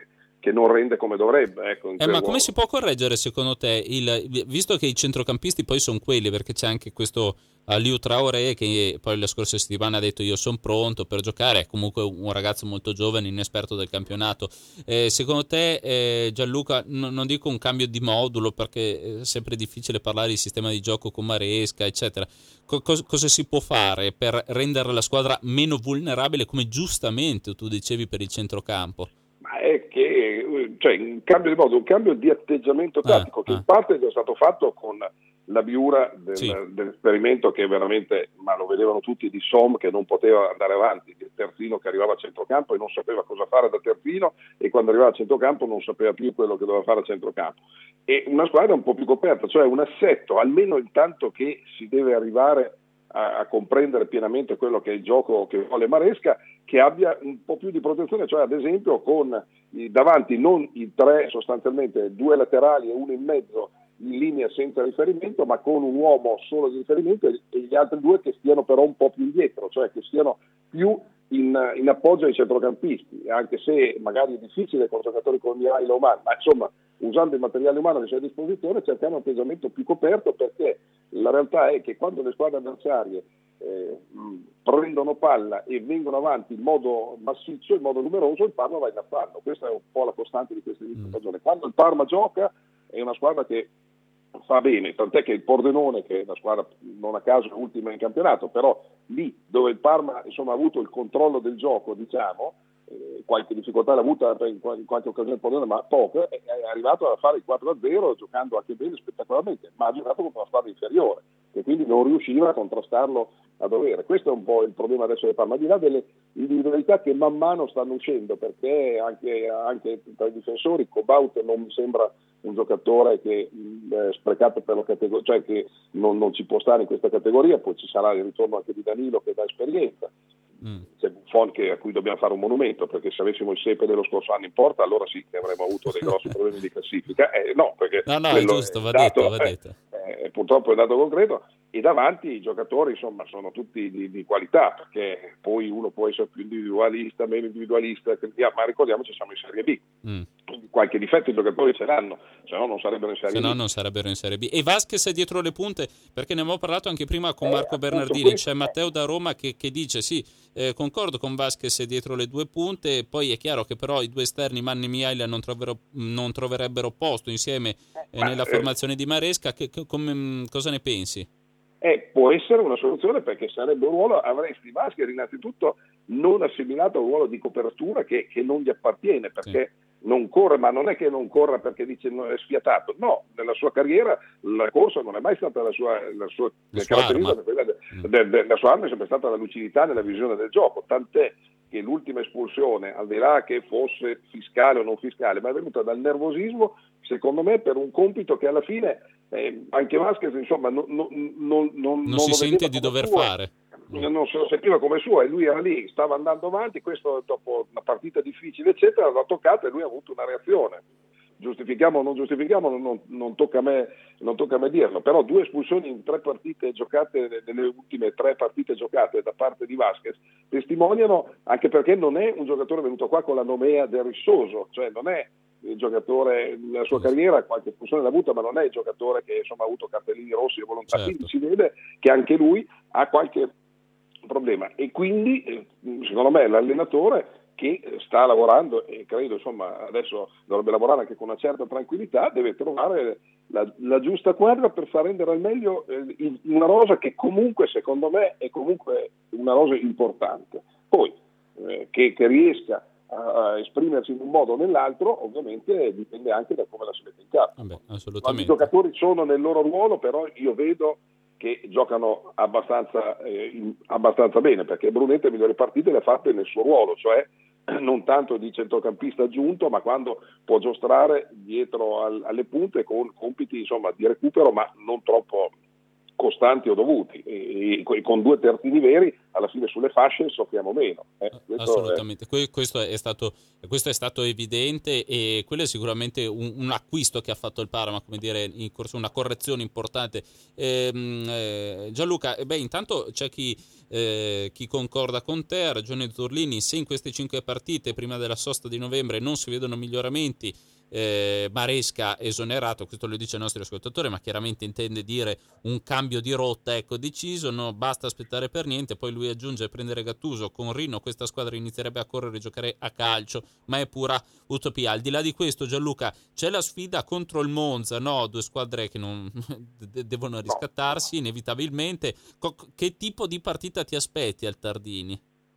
che non rende come dovrebbe. Ecco, in Eh, quel ma ruolo. come si può correggere secondo te, il, visto che i centrocampisti poi sono quelli, perché c'è anche questo Aliou Traoré che poi la scorsa settimana ha detto io sono pronto per giocare, è comunque un ragazzo molto giovane, inesperto del campionato. Eh, secondo te eh, Gianluca, n- non dico un cambio di modulo perché è sempre difficile parlare di sistema di gioco con Maresca eccetera, Co- cos- cosa si può fare per rendere la squadra meno vulnerabile, come giustamente tu dicevi per il centrocampo? Ma è che cioè, un cambio di modo, un cambio di atteggiamento tattico ah, che ah. in parte è stato fatto con la biura del, Sì. dell'esperimento che veramente, ma lo vedevano tutti, di Som che non poteva andare avanti, il terzino che arrivava a centrocampo e non sapeva cosa fare da terzino, e quando arrivava a centrocampo non sapeva più quello che doveva fare a centrocampo. E una squadra un po' più coperta, cioè un assetto, almeno intanto che si deve arrivare a, a comprendere pienamente quello che è il gioco che vuole Maresca, che abbia un po' più di protezione, cioè ad esempio con i, davanti non i tre, sostanzialmente due laterali e uno in mezzo in linea senza riferimento, ma con un uomo solo di riferimento e, e gli altri due che stiano però un po' più indietro, cioè che stiano più in, in appoggio ai centrocampisti, anche se magari è difficile con giocatori come Mihailo Oman, ma insomma usando il materiale umano che c'è a disposizione cercare un atteggiamento più coperto, perché la realtà è che quando le squadre avversarie eh, prendono palla e vengono avanti in modo massiccio, in modo numeroso, il Parma va in affanno. Questa è un po' la costante di questa inizio stagione. Quando il Parma gioca è una squadra che fa bene, tant'è che il Pordenone, che è una squadra non a caso ultima in campionato, però lì dove il Parma insomma ha avuto il controllo del gioco, diciamo, eh, qualche difficoltà l'ha avuta in qualche occasione il Pordenone, ma poco, è, è arrivato a fare il quattro a zero giocando anche bene, spettacolarmente, ma ha giocato contro una squadra inferiore e quindi non riusciva a contrastarlo a dovere. Questo è un po' il problema adesso del Parma, al di là delle individualità che man mano stanno uscendo, perché anche, anche tra i difensori Cobaut non mi sembra un giocatore che è sprecato per la categoria, cioè che non, non ci può stare in questa categoria. Poi ci sarà il ritorno anche di Danilo che dà esperienza, mm. c'è Buffon che, a cui dobbiamo fare un monumento, perché se avessimo il Sepe dello scorso anno in porta allora sì che avremmo avuto dei grossi problemi di classifica, eh, no perché no no è giusto, va dato, detto, va detto. Eh, eh, purtroppo è un dato concreto. E davanti i giocatori insomma sono tutti di, di qualità, perché poi uno può essere più individualista, meno individualista, ma ricordiamoci siamo in Serie B, mm. quindi qualche difetto i giocatori ce l'hanno, se no non sarebbero in Serie se B. no non sarebbero in Serie B. E Vasquez è dietro le punte, perché ne abbiamo parlato anche prima con eh, Marco Bernardini, questo... c'è Matteo da Roma che, che dice sì, eh, concordo con Vasquez dietro le due punte, poi è chiaro che però i due esterni Manni e Mihail non, non troverebbero posto insieme eh, ma, nella formazione eh... di Maresca. Che, che, come, cosa ne pensi? Eh, può essere una soluzione, perché sarebbe un ruolo, avresti Vasquez innanzitutto non assimilato a un ruolo di copertura che, che non gli appartiene, perché sì. non corre, ma non è che non corra perché dice non è sfiatato, no, nella sua carriera la corsa non è mai stata la sua, la sua la caratteristica, mm. de, de, la sua arma è sempre stata la lucidità nella visione del gioco, tant'è che l'ultima espulsione, al di là che fosse fiscale o non fiscale, ma è venuta dal nervosismo, secondo me, per un compito che alla fine eh, anche Vasquez insomma non, non, non, non, non si sente di dover suo, fare, non se lo sentiva come suo, e lui era lì, stava andando avanti, questo dopo una partita difficile eccetera l'ha toccato e lui ha avuto una reazione. Giustifichiamo o non giustifichiamo, non, non, tocca a me, non tocca a me dirlo, però due espulsioni in tre partite giocate, nelle ultime tre partite giocate da parte di Vasquez, testimoniano, anche perché non è un giocatore venuto qua con la nomea del rissoso, cioè non è il giocatore, nella sua carriera qualche espulsione l'ha avuta, ma non è il giocatore che insomma ha avuto cartellini rossi e volontà, certo. Quindi si vede che anche lui ha qualche problema, e quindi secondo me l'allenatore che sta lavorando, e credo insomma adesso dovrebbe lavorare anche con una certa tranquillità, deve trovare la, la giusta quadra per far rendere al meglio eh, una rosa che comunque secondo me è comunque una rosa importante. Poi eh, che, che riesca a esprimersi in un modo o nell'altro ovviamente dipende anche da come la si mette in campo. Vabbè, assolutamente. I giocatori sono nel loro ruolo, però io vedo che giocano abbastanza, eh, in, abbastanza bene, perché Brunetta le migliori partite le ha fatte nel suo ruolo, cioè non tanto di centrocampista aggiunto, ma quando può giostrare dietro al, alle punte con compiti insomma di recupero, ma non troppo costanti o dovuti, e, e con due terzini veri alla fine sulle fasce soffriamo meno. Eh, Assolutamente, è... questo, è stato, questo è stato evidente, e quello è sicuramente un, un acquisto che ha fatto il Parma, come dire, in corso, una correzione importante. Ehm, eh, Gianluca, eh beh, intanto c'è chi, eh, chi concorda con te, ha ragione Zurlini, se in queste cinque partite prima della sosta di novembre non si vedono miglioramenti, Eh, Maresca esonerato, questo lo dice il nostro ascoltatore, ma chiaramente intende dire un cambio di rotta, ecco, deciso, no, basta aspettare per niente. Poi lui aggiunge: prendere Gattuso con Rino questa squadra inizierebbe a correre e giocare a calcio, ma è pura utopia. Al di là di questo, Gianluca, c'è la sfida contro il Monza, no? Due squadre che non devono riscattarsi inevitabilmente. Co- che tipo di partita ti aspetti al Tardini?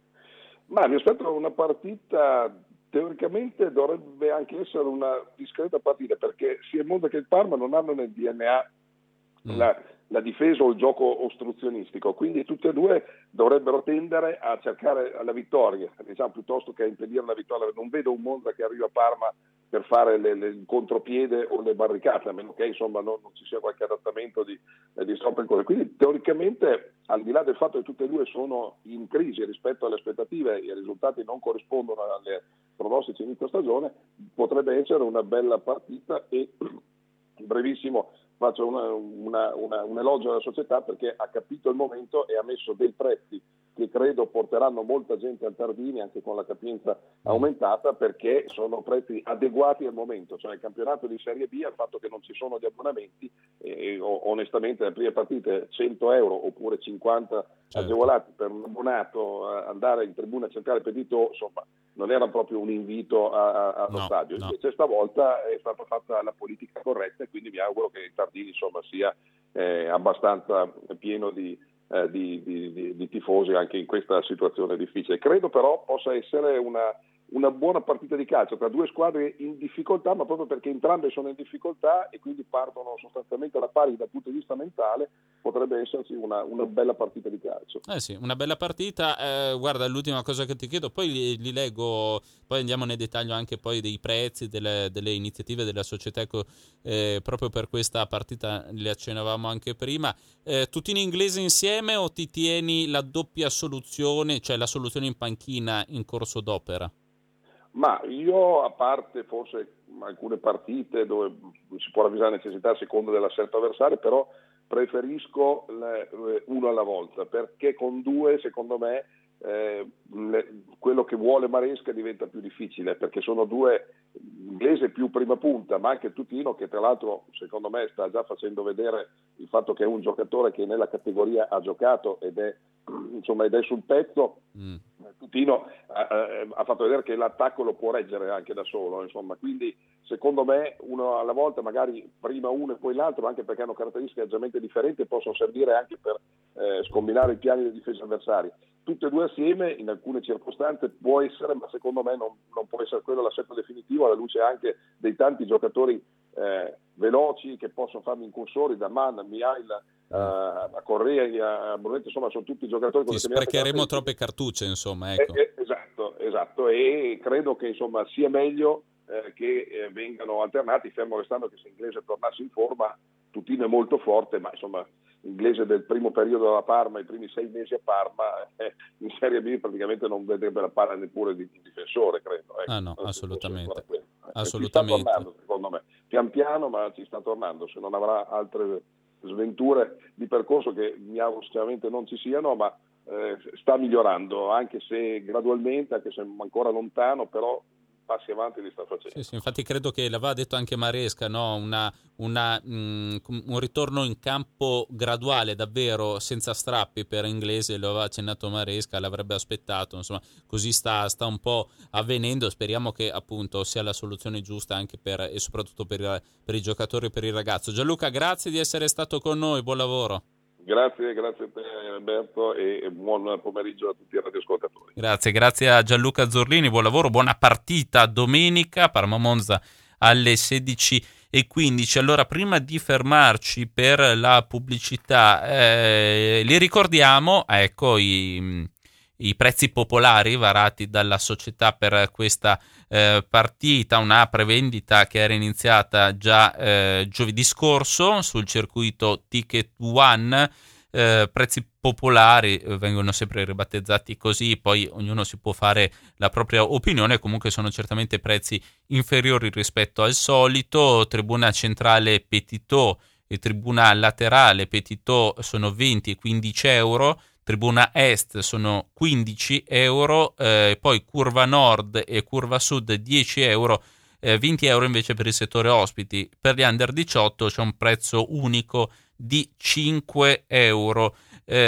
Ma mi aspetto una partita, teoricamente dovrebbe anche essere una discreta partita, perché sia il Monza che il Parma non hanno nel D N A mm. la, la difesa o il gioco ostruzionistico, quindi tutte e due dovrebbero tendere a cercare la vittoria, diciamo, piuttosto che a impedire la vittoria. Non vedo un Monza che arriva a Parma per fare le, le, il contropiede o le barricate, a meno che insomma non, non ci sia qualche adattamento di, eh, di stop and go. Quindi teoricamente, al di là del fatto che tutte e due sono in crisi rispetto alle aspettative e i risultati non corrispondono alle pronostici inizio stagione, potrebbe essere una bella partita. E brevissimo faccio una, una, una, un elogio alla società, perché ha capito il momento e ha messo dei prezzi che credo porteranno molta gente al Tardini, anche con la capienza aumentata, perché sono prezzi adeguati al momento. Cioè il campionato di Serie B, al fatto che non ci sono gli abbonamenti, e onestamente le prime partite cento euro oppure cinquanta certo. agevolati per un abbonato, andare in tribuna centrale pedito, insomma non era proprio un invito a, a, allo no, stadio. No. Invece stavolta è stata fatta la politica corretta, e quindi mi auguro che il Tardini insomma sia eh, abbastanza pieno di Eh, di, di, di, di tifosi anche in questa situazione difficile. Credo però possa essere una, una buona partita di calcio tra due squadre in difficoltà, ma proprio perché entrambe sono in difficoltà e quindi partono sostanzialmente alla pari dal punto di vista mentale, potrebbe esserci una, una bella partita di calcio. Eh sì, una bella partita. Eh, guarda, l'ultima cosa che ti chiedo, poi li, li leggo, poi andiamo nel dettaglio anche poi dei prezzi, delle, delle iniziative della società, ecco, eh, proprio per questa partita le accennavamo anche prima. Eh, tutti in inglese insieme o ti tieni la doppia soluzione, cioè la soluzione in panchina in corso d'opera? Ma io, a parte forse alcune partite dove si può ravvisare necessità a seconda dell'assetto avversario, però preferisco le, uno alla volta, perché con due secondo me eh, le, quello che vuole Maresca diventa più difficile, perché sono due, inglese più prima punta, ma anche Tutino, che tra l'altro secondo me sta già facendo vedere il fatto che è un giocatore che nella categoria ha giocato ed è insomma ed è sul pezzo. mm. Tutino eh, ha fatto vedere che l'attacco lo può reggere anche da solo, insomma, quindi secondo me uno alla volta, magari prima uno e poi l'altro, anche perché hanno caratteristiche leggermente differenti e possono servire anche per eh, scombinare i piani di difesa avversari. Tutte e due assieme in alcune circostanze può essere, ma secondo me non, non può essere quello l'assetto definitivo, alla luce anche dei tanti giocatori eh, veloci che possono farmi incursori, da Man, a Mihail, Uh, a Correa, a Brunetti, insomma sono tutti giocatori con Ti sprecheremo troppe cartucce, insomma, ecco. eh, eh, esatto, esatto, e credo che insomma sia meglio eh, che eh, vengano alternati, fermo restando che se Inglese tornasse in forma, Tutino è molto forte, ma insomma Inglese del primo periodo alla Parma, i primi sei mesi a Parma, eh, in Serie B praticamente non vedrebbe la palla neppure di, di difensore, credo. Ecco. Ah no, assolutamente. Eh, assolutamente. Ci sta tornando, secondo me, pian piano, ma ci sta tornando, se non avrà altre sventure di percorso, che mi auguro sinceramente non ci siano, ma eh, sta migliorando, anche se gradualmente, anche se ancora lontano, però passi avanti li sta facendo. Sì, sì, infatti credo che l'aveva detto anche Maresca, no? una, una, mh, un ritorno in campo graduale, davvero senza strappi per Inglese, lo aveva accennato Maresca, l'avrebbe aspettato, insomma così sta, sta un po' avvenendo. Speriamo che appunto sia la soluzione giusta anche per, e soprattutto per, per i giocatori e per il ragazzo. Gianluca, grazie di essere stato con noi, buon lavoro. Grazie, grazie a te Alberto, e buon pomeriggio a tutti i radioascoltatori. Grazie, grazie a Gianluca Zurlini, buon lavoro, buona partita domenica, Parma-Monza alle sedici e quindici. Allora, prima di fermarci per la pubblicità, eh, li ricordiamo, ecco, i, i prezzi popolari varati dalla società per questa eh, partita, una prevendita che era iniziata già eh, giovedì scorso sul circuito Ticket One. Eh, prezzi popolari eh, vengono sempre ribattezzati così, poi ognuno si può fare la propria opinione, comunque sono certamente prezzi inferiori rispetto al solito. Tribuna centrale Petitot e tribuna laterale Petitot sono venti e quindici euro, tribuna est sono quindici euro, eh, poi curva nord e curva sud dieci euro, eh, venti euro invece per il settore ospiti. Per gli under diciotto c'è un prezzo unico di cinque euro.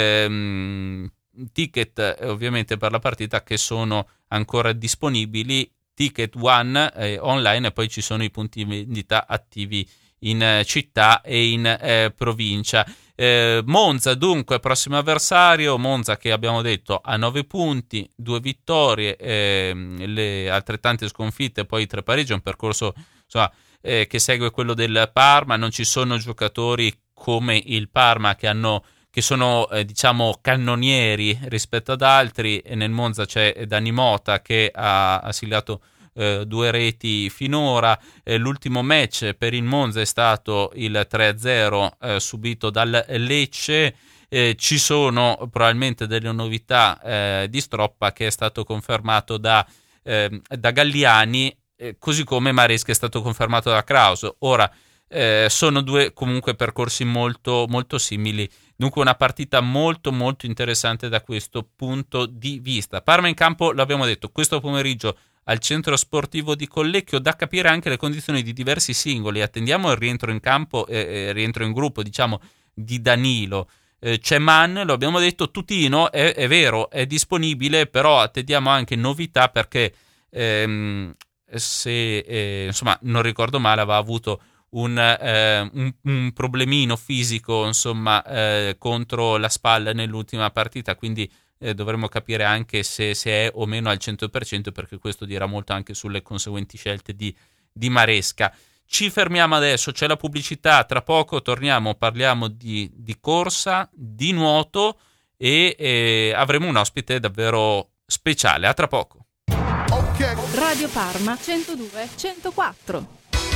Ehm, ticket eh, ovviamente per la partita che sono ancora disponibili, Ticket One eh, online, e poi ci sono i punti vendita attivi in eh, città e in eh, provincia. Eh, Monza dunque prossimo avversario, Monza che abbiamo detto ha nove punti, due vittorie, eh, le altrettante sconfitte, poi tre pareggi, un percorso insomma eh, che segue quello del Parma. Non ci sono giocatori come il Parma che hanno che sono eh, diciamo cannonieri rispetto ad altri, e nel Monza c'è Dani Mota che ha, ha siglato eh, due reti finora. Eh, l'ultimo match per il Monza è stato il tre a zero eh, subito dal Lecce. Eh, ci sono probabilmente delle novità eh, di Stroppa, che è stato confermato da, eh, da Galliani, eh, così come Maresca è stato confermato da Kraus. Ora Eh, sono due comunque percorsi molto molto simili, dunque una partita molto molto interessante da questo punto di vista. Parma in campo, l'abbiamo detto, questo pomeriggio al centro sportivo di Collecchio. Da capire anche le condizioni di diversi singoli. Attendiamo il rientro in campo e eh, rientro in gruppo diciamo di Danilo. Eh, c'è Man, lo abbiamo detto, Tutino è, è vero, è disponibile, però attendiamo anche novità perché ehm, se eh, insomma non ricordo male aveva avuto Un, eh, un, un problemino fisico insomma eh, contro la spalla nell'ultima partita, quindi eh, dovremo capire anche se, se è o meno al cento per cento, perché questo dirà molto anche sulle conseguenti scelte di, di Maresca. Ci fermiamo adesso, c'è la pubblicità, tra poco torniamo, parliamo di, di corsa, di nuoto e eh, avremo un ospite davvero speciale. A tra poco. Okay. Radio Parma centodue centoquattro.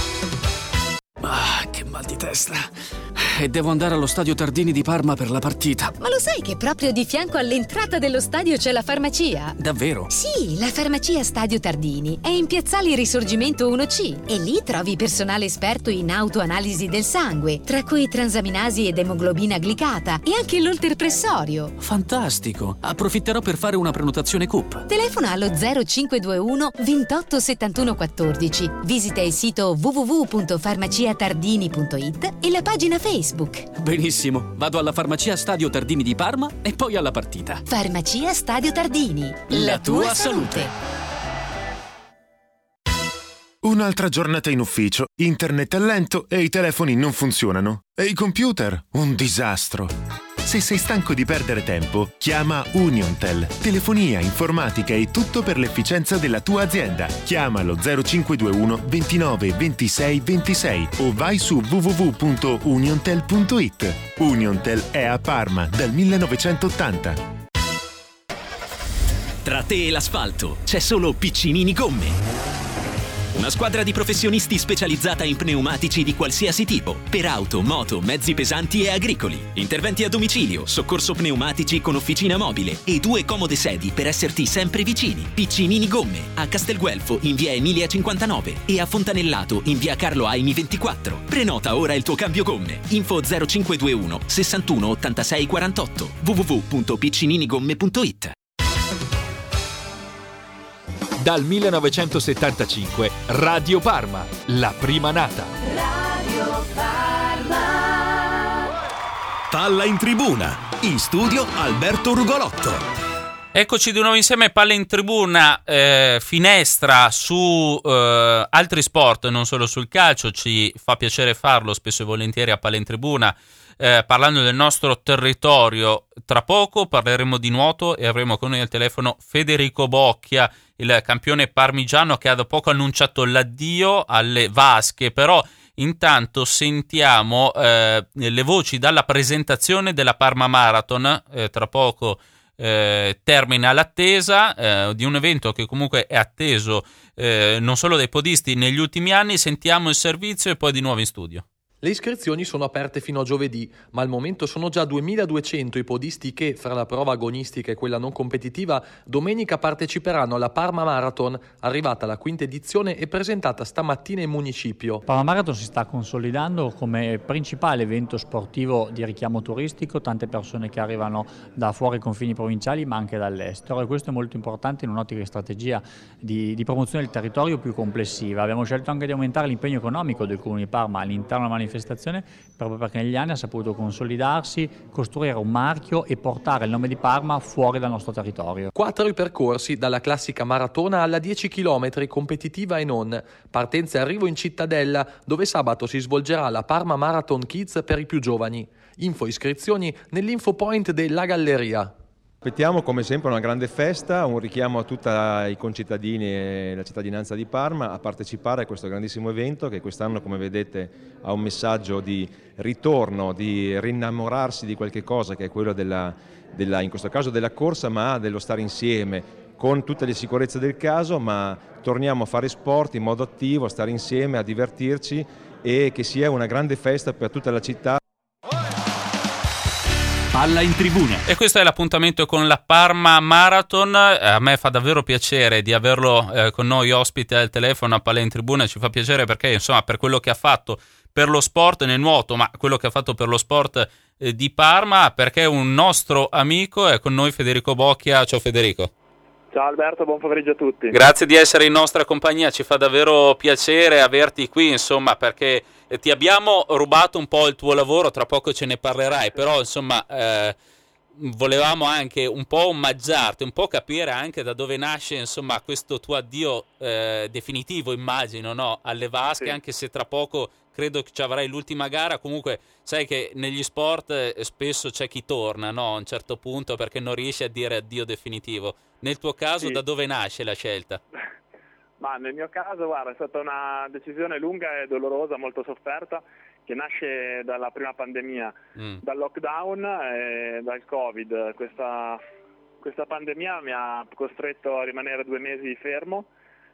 Ah, che mal di testa. E devo andare allo stadio Tardini di Parma per la partita. Ma lo sai che proprio di fianco all'entrata dello stadio c'è la farmacia? Davvero? Sì, la farmacia Stadio Tardini è in Piazzale Risorgimento uno C e lì trovi personale esperto in autoanalisi del sangue, tra cui transaminasi ed emoglobina glicata e anche l'olterpressorio. Fantastico! Approfitterò per fare una prenotazione C U P. Telefona allo zero cinque due uno ventotto settantuno quattordici, visita il sito w w w punto farmacia tardini punto it e la pagina Facebook. Benissimo, vado alla farmacia Stadio Tardini di Parma e poi alla partita. Farmacia Stadio Tardini, la, la tua, tua salute. Un'altra giornata in ufficio, internet è lento e i telefoni non funzionano. E i computer? Un disastro. Se sei stanco di perdere tempo, chiama Uniontel. Telefonia, informatica e tutto per l'efficienza della tua azienda. Chiamalo zero cinque due uno ventinove ventisei ventisei o vai su w w w punto uniontel punto it. Uniontel è a Parma dal millenovecentottanta. Tra te e l'asfalto c'è solo Piccinini Gomme. Una squadra di professionisti specializzata in pneumatici di qualsiasi tipo, per auto, moto, mezzi pesanti e agricoli. Interventi a domicilio, soccorso pneumatici con officina mobile e due comode sedi per esserti sempre vicini. Piccinini Gomme, a Castelguelfo in via Emilia cinquantanove e a Fontanellato in via Carlo Aimi ventiquattro. Prenota ora il tuo cambio gomme. Info zero cinque due uno sessantuno ottantasei quarantotto w w w punto piccininigomme punto it. Dal millenovecentosettantacinque Radio Parma, la prima nata. Radio Parma. Palla in tribuna, in studio Alberto Rugolotto. Eccoci di nuovo insieme, Palla in tribuna, eh, finestra su eh, altri sport, non solo sul calcio. Ci fa piacere farlo spesso e volentieri a Palla in tribuna, eh, parlando del nostro territorio. Tra poco parleremo di nuoto e avremo con noi al telefono Federico Bocchia, il campione parmigiano che ha da poco annunciato l'addio alle vasche. Però intanto sentiamo eh, le voci dalla presentazione della Parma Marathon. Eh, tra poco eh, termina l'attesa eh, di un evento che comunque è atteso eh, non solo dai podisti negli ultimi anni. Sentiamo il servizio e poi di nuovo in studio. Le iscrizioni sono aperte fino a giovedì, ma al momento sono già duemiladuecento i podisti che, fra la prova agonistica e quella non competitiva, domenica parteciperanno alla Parma Marathon, arrivata alla quinta edizione e presentata stamattina in municipio. Parma Marathon si sta consolidando come principale evento sportivo di richiamo turistico, tante persone che arrivano da fuori i confini provinciali ma anche dall'estero, e questo è molto importante in un'ottica di strategia di, di promozione del territorio più complessiva. Abbiamo scelto anche di aumentare l'impegno economico del Comune di Parma all'interno della manifestazione, proprio perché negli anni ha saputo consolidarsi, costruire un marchio e portare il nome di Parma fuori dal nostro territorio. Quattro i percorsi, dalla classica maratona alla dieci chilometri competitiva e non. Partenza e arrivo in Cittadella, dove sabato si svolgerà la Parma Marathon Kids per i più giovani. Info iscrizioni nell'info point della Galleria. Aspettiamo come sempre una grande festa, un richiamo a tutti i concittadini e la cittadinanza di Parma a partecipare a questo grandissimo evento che quest'anno, come vedete, ha un messaggio di ritorno, di rinnamorarsi di qualche cosa, che è quello della, della, in questo caso della corsa, ma dello stare insieme con tutte le sicurezze del caso, ma torniamo a fare sport in modo attivo, a stare insieme, a divertirci, e che sia una grande festa per tutta la città. Palla in tribuna. E questo è l'appuntamento con la Parma Marathon. A me fa davvero piacere di averlo eh, con noi ospite al telefono a Palla in tribuna. Ci fa piacere perché, insomma, per quello che ha fatto per lo sport nel nuoto, ma quello che ha fatto per lo sport eh, di Parma, perché è un nostro amico. È con noi Federico Bocchia. Ciao Federico. Ciao Alberto, buon pomeriggio a tutti. Grazie di essere in nostra compagnia, ci fa davvero piacere averti qui, insomma, perché ti abbiamo rubato un po' il tuo lavoro, tra poco ce ne parlerai, però insomma eh, volevamo anche un po' omaggiarti, un po' capire anche da dove nasce, insomma, questo tuo addio eh, definitivo, immagino, no? Alle vasche, sì. Anche se tra poco credo che ci avrai l'ultima gara. Comunque sai che negli sport eh, spesso c'è chi torna, no? A un certo punto, perché non riesce a dire addio definitivo. Nel tuo caso, sì. Da dove nasce la scelta? Ma nel mio caso, guarda, è stata una decisione lunga e dolorosa, molto sofferta, che nasce dalla prima pandemia, mm. dal lockdown e dal Covid. Questa, questa pandemia mi ha costretto a rimanere due mesi fermo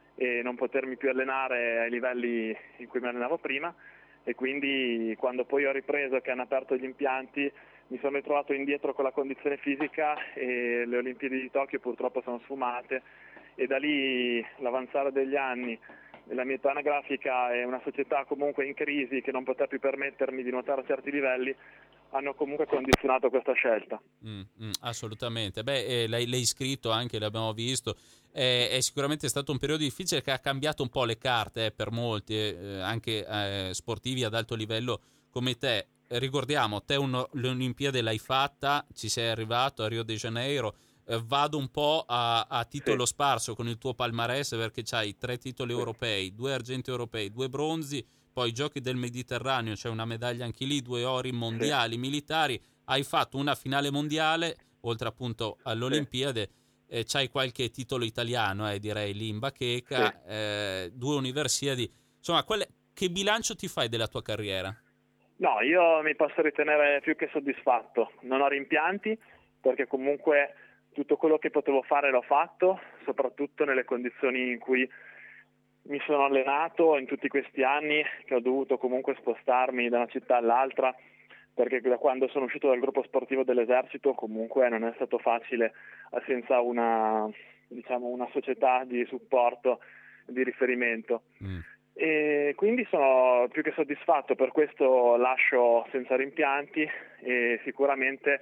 e non potermi più allenare ai livelli in cui mi allenavo prima, e quindi quando poi ho ripreso, che hanno aperto gli impianti, mi sono ritrovato indietro con la condizione fisica, e le Olimpiadi di Tokyo purtroppo sono sfumate, e da lì l'avanzare degli anni, la mia età anagrafica e una società comunque in crisi che non poteva più permettermi di nuotare a certi livelli hanno comunque condizionato questa scelta. Mm, mm, assolutamente. Beh, eh, l'hai, l'hai scritto anche, l'abbiamo visto. Eh, è sicuramente stato un periodo difficile che ha cambiato un po' le carte eh, per molti, eh, anche eh, sportivi ad alto livello come te. Ricordiamo, te un, l'Olimpiade l'hai fatta, ci sei arrivato a Rio de Janeiro. Eh, vado un po' a, a titolo sì. sparso con il tuo palmarès, perché c'hai tre titoli sì. europei, due argenti europei, due bronzi, poi i giochi del Mediterraneo, c'è una medaglia anche lì, due ori mondiali sì. militari. Hai fatto una finale mondiale, oltre appunto all'Olimpiade. Sì. Eh, c'hai qualche titolo italiano, eh, direi lì in bacheca, sì. eh, due universiadi. Insomma, quelle, che bilancio ti fai della tua carriera? No, io mi posso ritenere più che soddisfatto. Non ho rimpianti, perché comunque tutto quello che potevo fare l'ho fatto, soprattutto nelle condizioni in cui mi sono allenato in tutti questi anni, che ho dovuto comunque spostarmi da una città all'altra, perché da quando sono uscito dal gruppo sportivo dell'esercito comunque non è stato facile senza una, diciamo, una società di supporto, di riferimento. Mm. E quindi sono più che soddisfatto, per questo lascio senza rimpianti, e sicuramente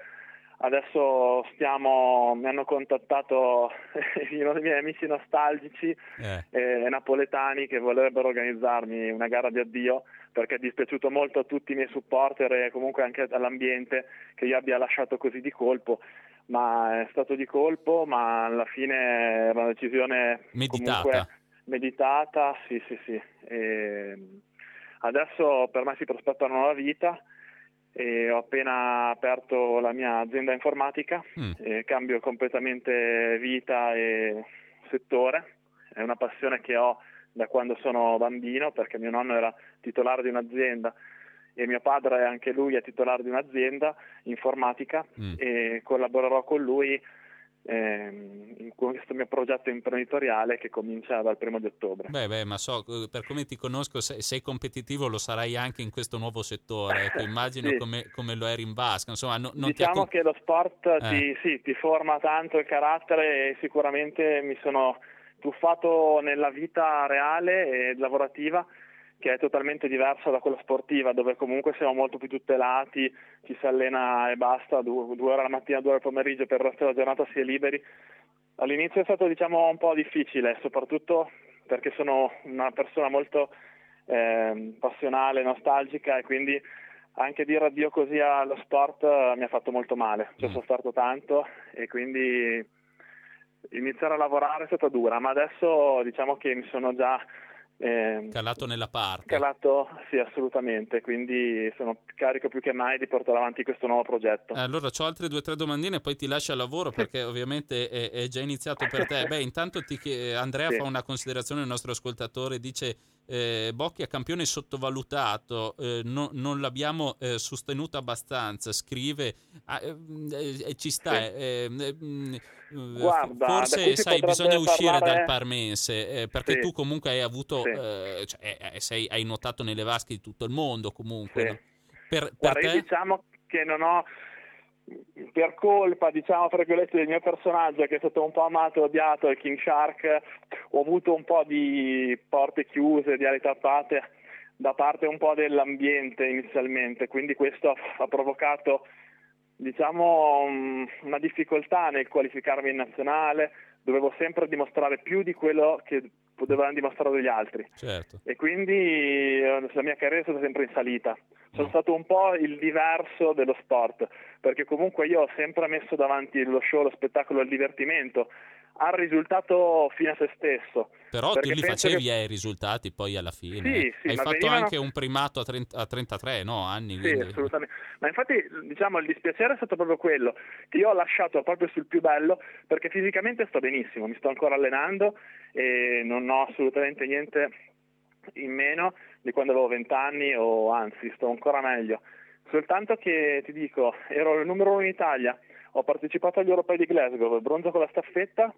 adesso stiamo, mi hanno contattato i miei amici nostalgici eh. eh, napoletani, che vorrebbero organizzarmi una gara di addio, perché è dispiaciuto molto a tutti i miei supporter e comunque anche all'ambiente che io abbia lasciato così di colpo, ma è stato di colpo, ma alla fine era una decisione meditata. Comunque meditata, sì sì sì. E adesso per me si prospetta una nuova vita, e ho appena aperto la mia azienda informatica, mm. e cambio completamente vita e settore. È una passione che ho da quando sono bambino, perché mio nonno era titolare di un'azienda e mio padre anche lui è titolare di un'azienda informatica, mm. e collaborerò con lui ehm, in questo mio progetto imprenditoriale che comincia dal primo di ottobre. Beh, beh, ma so, per come ti conosco, se sei competitivo lo sarai anche in questo nuovo settore, ecco, immagino Sì. come, come lo eri in basca, insomma, no, non ti Diciamo accom- che lo sport Eh. ti, sì, ti forma tanto il carattere e sicuramente mi sono tuffato nella vita reale e lavorativa, che è totalmente diversa da quella sportiva, dove comunque siamo molto più tutelati, ci si allena e basta, due, due ore la mattina, due ore al pomeriggio, per il resto della giornata si è liberi. All'inizio è stato, diciamo, un po' difficile, soprattutto perché sono una persona molto eh, passionale, nostalgica, e quindi anche dire addio così allo sport eh, mi ha fatto molto male. Ci ho sofferto tanto e quindi iniziare a lavorare è stata dura, ma adesso diciamo che mi sono già eh, calato nella parte. calato, sì, assolutamente, quindi sono carico più che mai di portare avanti questo nuovo progetto. Allora, c'ho altre due o tre domandine, poi ti lascio al lavoro perché ovviamente è, è già iniziato per te. Beh, intanto ti, chie- Andrea Sì. fa una considerazione, il nostro ascoltatore dice eh, Bocchi è campione sottovalutato, eh, no- non l'abbiamo eh, sostenuto abbastanza, scrive, ah, eh, eh, ci sta, Sì. eh, eh, mm, Guarda, da forse cui si sai, potrebbe bisogna uscire parlare- dal parmense, eh, perché Sì. tu comunque hai avuto, Sì. eh, cioè, eh, sei, hai nuotato nelle vasche di tutto il mondo comunque, Sì. no? Per, per Guarda, io te? diciamo che non ho, per colpa, diciamo, fra virgolette, del mio personaggio, che è stato un po' amato e odiato, il King Shark, ho avuto un po' di porte chiuse, di ali tappate da parte un po' dell'ambiente inizialmente, quindi questo ha, ha provocato, diciamo, um, una difficoltà nel qualificarmi in nazionale. Dovevo sempre dimostrare più di quello che potevano dimostrare gli altri. Certo. E quindi eh, la mia carriera è stata sempre in salita. Sono stato un po' il diverso dello sport, perché comunque io ho sempre messo davanti lo show, lo spettacolo, il divertimento al risultato fine a se stesso. Però Perché tu li penso facevi che- ai risultati poi alla fine. Sì, sì, Hai ma fatto venivano- anche un primato a, trenta, a trentatré no, anni. Sì, quindi- assolutamente. Ma infatti, diciamo, il dispiacere è stato proprio quello, che io ho lasciato proprio sul più bello, perché fisicamente sto benissimo, mi sto ancora allenando e non ho assolutamente niente in meno di quando avevo vent'anni, o anzi, sto ancora meglio. Soltanto che, ti dico, ero il numero uno in Italia, ho partecipato agli europei di Glasgow, bronzo con la staffetta,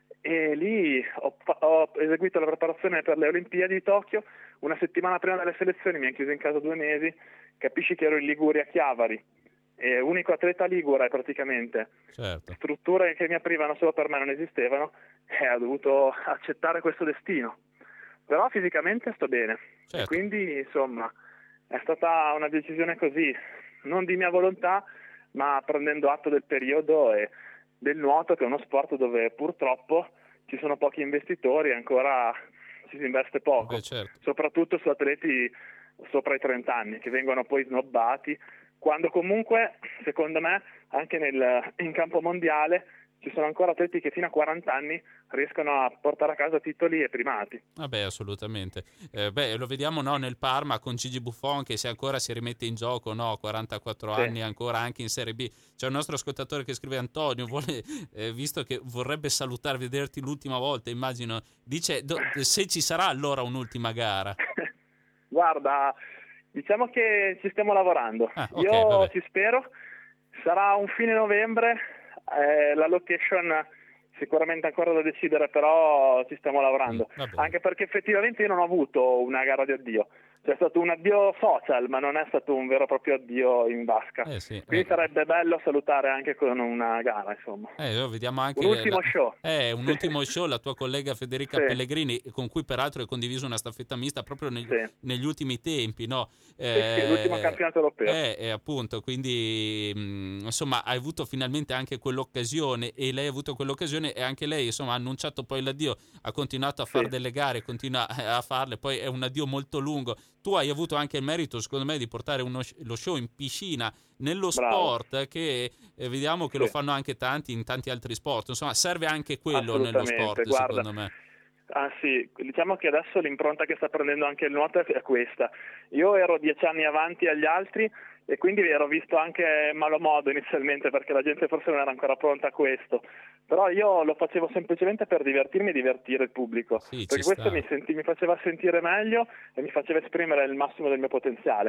e lì ho, fa- ho eseguito la preparazione per le Olimpiadi di Tokyo. Una settimana prima delle selezioni mi hanno chiuso in casa due mesi, capisci che ero in Liguria a Chiavari, e unico atleta ligure praticamente, Certo. strutture che mi aprivano solo per me non esistevano, e ho dovuto accettare questo destino. Però fisicamente sto bene, Certo. e quindi insomma è stata una decisione così, non di mia volontà, ma prendendo atto del periodo e del nuoto, che è uno sport dove purtroppo ci sono pochi investitori e ancora ci si investe poco, Beh, certo. soprattutto su atleti sopra i trenta anni, che vengono poi snobbati, quando comunque, secondo me, anche nel, in campo mondiale ci sono ancora atleti che fino a quaranta anni riescono a portare a casa titoli e primati. Vabbè, assolutamente. Eh, beh, lo vediamo, no, nel Parma con Gigi Buffon, che se ancora si rimette in gioco, no, quarantaquattro Sì. anni ancora anche in Serie B. C'è un nostro ascoltatore che scrive: Antonio, vuole, eh, visto che vorrebbe salutare, vederti l'ultima volta, immagino, dice do- se ci sarà allora un'ultima gara. Guarda, diciamo che ci stiamo lavorando. Ah, ok, Io vabbè. ci spero. Sarà un fine novembre, eh, la location sicuramente ancora da decidere, però ci stiamo lavorando. Mm, va bene. Anche perché effettivamente io non ho avuto una gara di addio. C'è stato un addio social, ma non è stato un vero e proprio addio in vasca. Eh sì, Quindi eh. sarebbe bello salutare anche con una gara, insomma. Eh, lo vediamo anche Un ultimo la- show. Eh, un Sì. ultimo show, la tua collega Federica Sì. Pellegrini, con cui peraltro hai condiviso una staffetta mista proprio negli, Sì. negli ultimi tempi, no? Sì, sì, l'ultimo campionato europeo. Eh, eh, appunto, quindi mh, insomma hai avuto finalmente anche quell'occasione, e lei ha avuto quell'occasione, e anche lei insomma ha annunciato poi l'addio, ha continuato a fare Sì. delle gare, continua a farle, poi è un addio molto lungo. Tu hai avuto anche il merito, secondo me, di portare uno, lo show in piscina nello Bravo. sport, che eh, vediamo che Sì. lo fanno anche tanti in tanti altri sport. Insomma, serve anche quello nello Assolutamente, sport, guarda. secondo me. Ah sì, diciamo che adesso l'impronta che sta prendendo anche il nuoto è questa. Io ero dieci anni avanti agli altri e quindi ero visto anche malo modo inizialmente, perché la gente forse non era ancora pronta a questo. Però io lo facevo semplicemente per divertirmi e divertire il pubblico, Sì, perché ci questo sta. mi, senti- mi faceva sentire meglio e mi faceva esprimere il massimo del mio potenziale.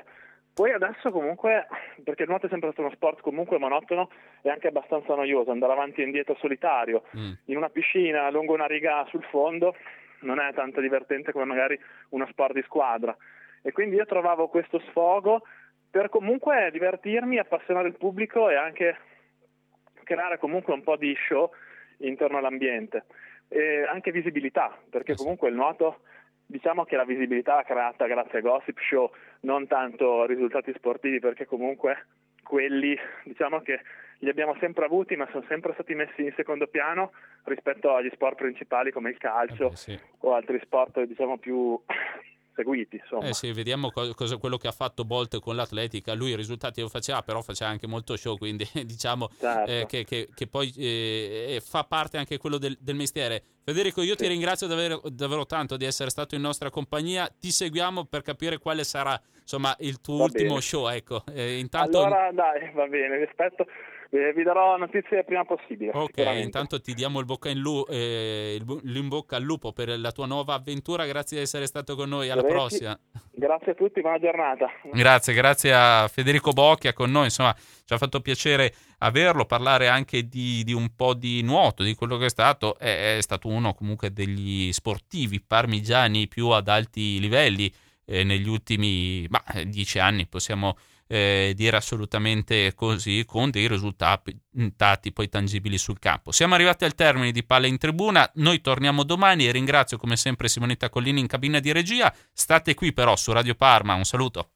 Poi adesso comunque, perché il nuoto è sempre stato uno sport comunque monotono e anche abbastanza noioso, andare avanti e indietro solitario, mm. in una piscina lungo una riga sul fondo non è tanto divertente come magari uno sport di squadra, e quindi io trovavo questo sfogo per comunque divertirmi, appassionare il pubblico e anche creare comunque un po' di show intorno all'ambiente e anche visibilità, perché comunque il nuoto, diciamo che la visibilità è creata grazie a gossip show, non tanto risultati sportivi, perché comunque quelli diciamo che li abbiamo sempre avuti, ma sono sempre stati messi in secondo piano rispetto agli sport principali come il calcio, eh beh, sì. o altri sport diciamo più seguiti, insomma. Eh sì, vediamo co- cosa quello che ha fatto Bolt con l'atletica. Lui i risultati lo faceva, però faceva anche molto show, quindi diciamo certo. eh, che, che, che poi eh, fa parte anche quello del, del mestiere. Federico, io sì. ti ringrazio davvero, davvero tanto di essere stato in nostra compagnia. Ti seguiamo per capire quale sarà insomma il tuo va ultimo bene. show, ecco. Eh, intanto... Allora dai, va bene, rispetto. Eh, vi darò notizie il prima possibile. Ok, intanto ti diamo il bocca in, lu- eh, il in bocca al lupo per la tua nuova avventura. Grazie di essere stato con noi. Alla Grazie. prossima. Grazie a tutti, buona giornata. Grazie, grazie a Federico Bocchia con noi. Insomma, ci ha fatto piacere averlo, parlare anche di, di un po' di nuoto, di quello che è stato. È, è stato uno comunque degli sportivi parmigiani più ad alti livelli eh, negli ultimi bah, dieci anni, possiamo Eh, dire assolutamente così, con dei risultati poi tangibili sul campo. Siamo arrivati al termine di Palla in Tribuna, noi torniamo domani e ringrazio come sempre Simonetta Collini in cabina di regia. State qui però su Radio Parma, un saluto.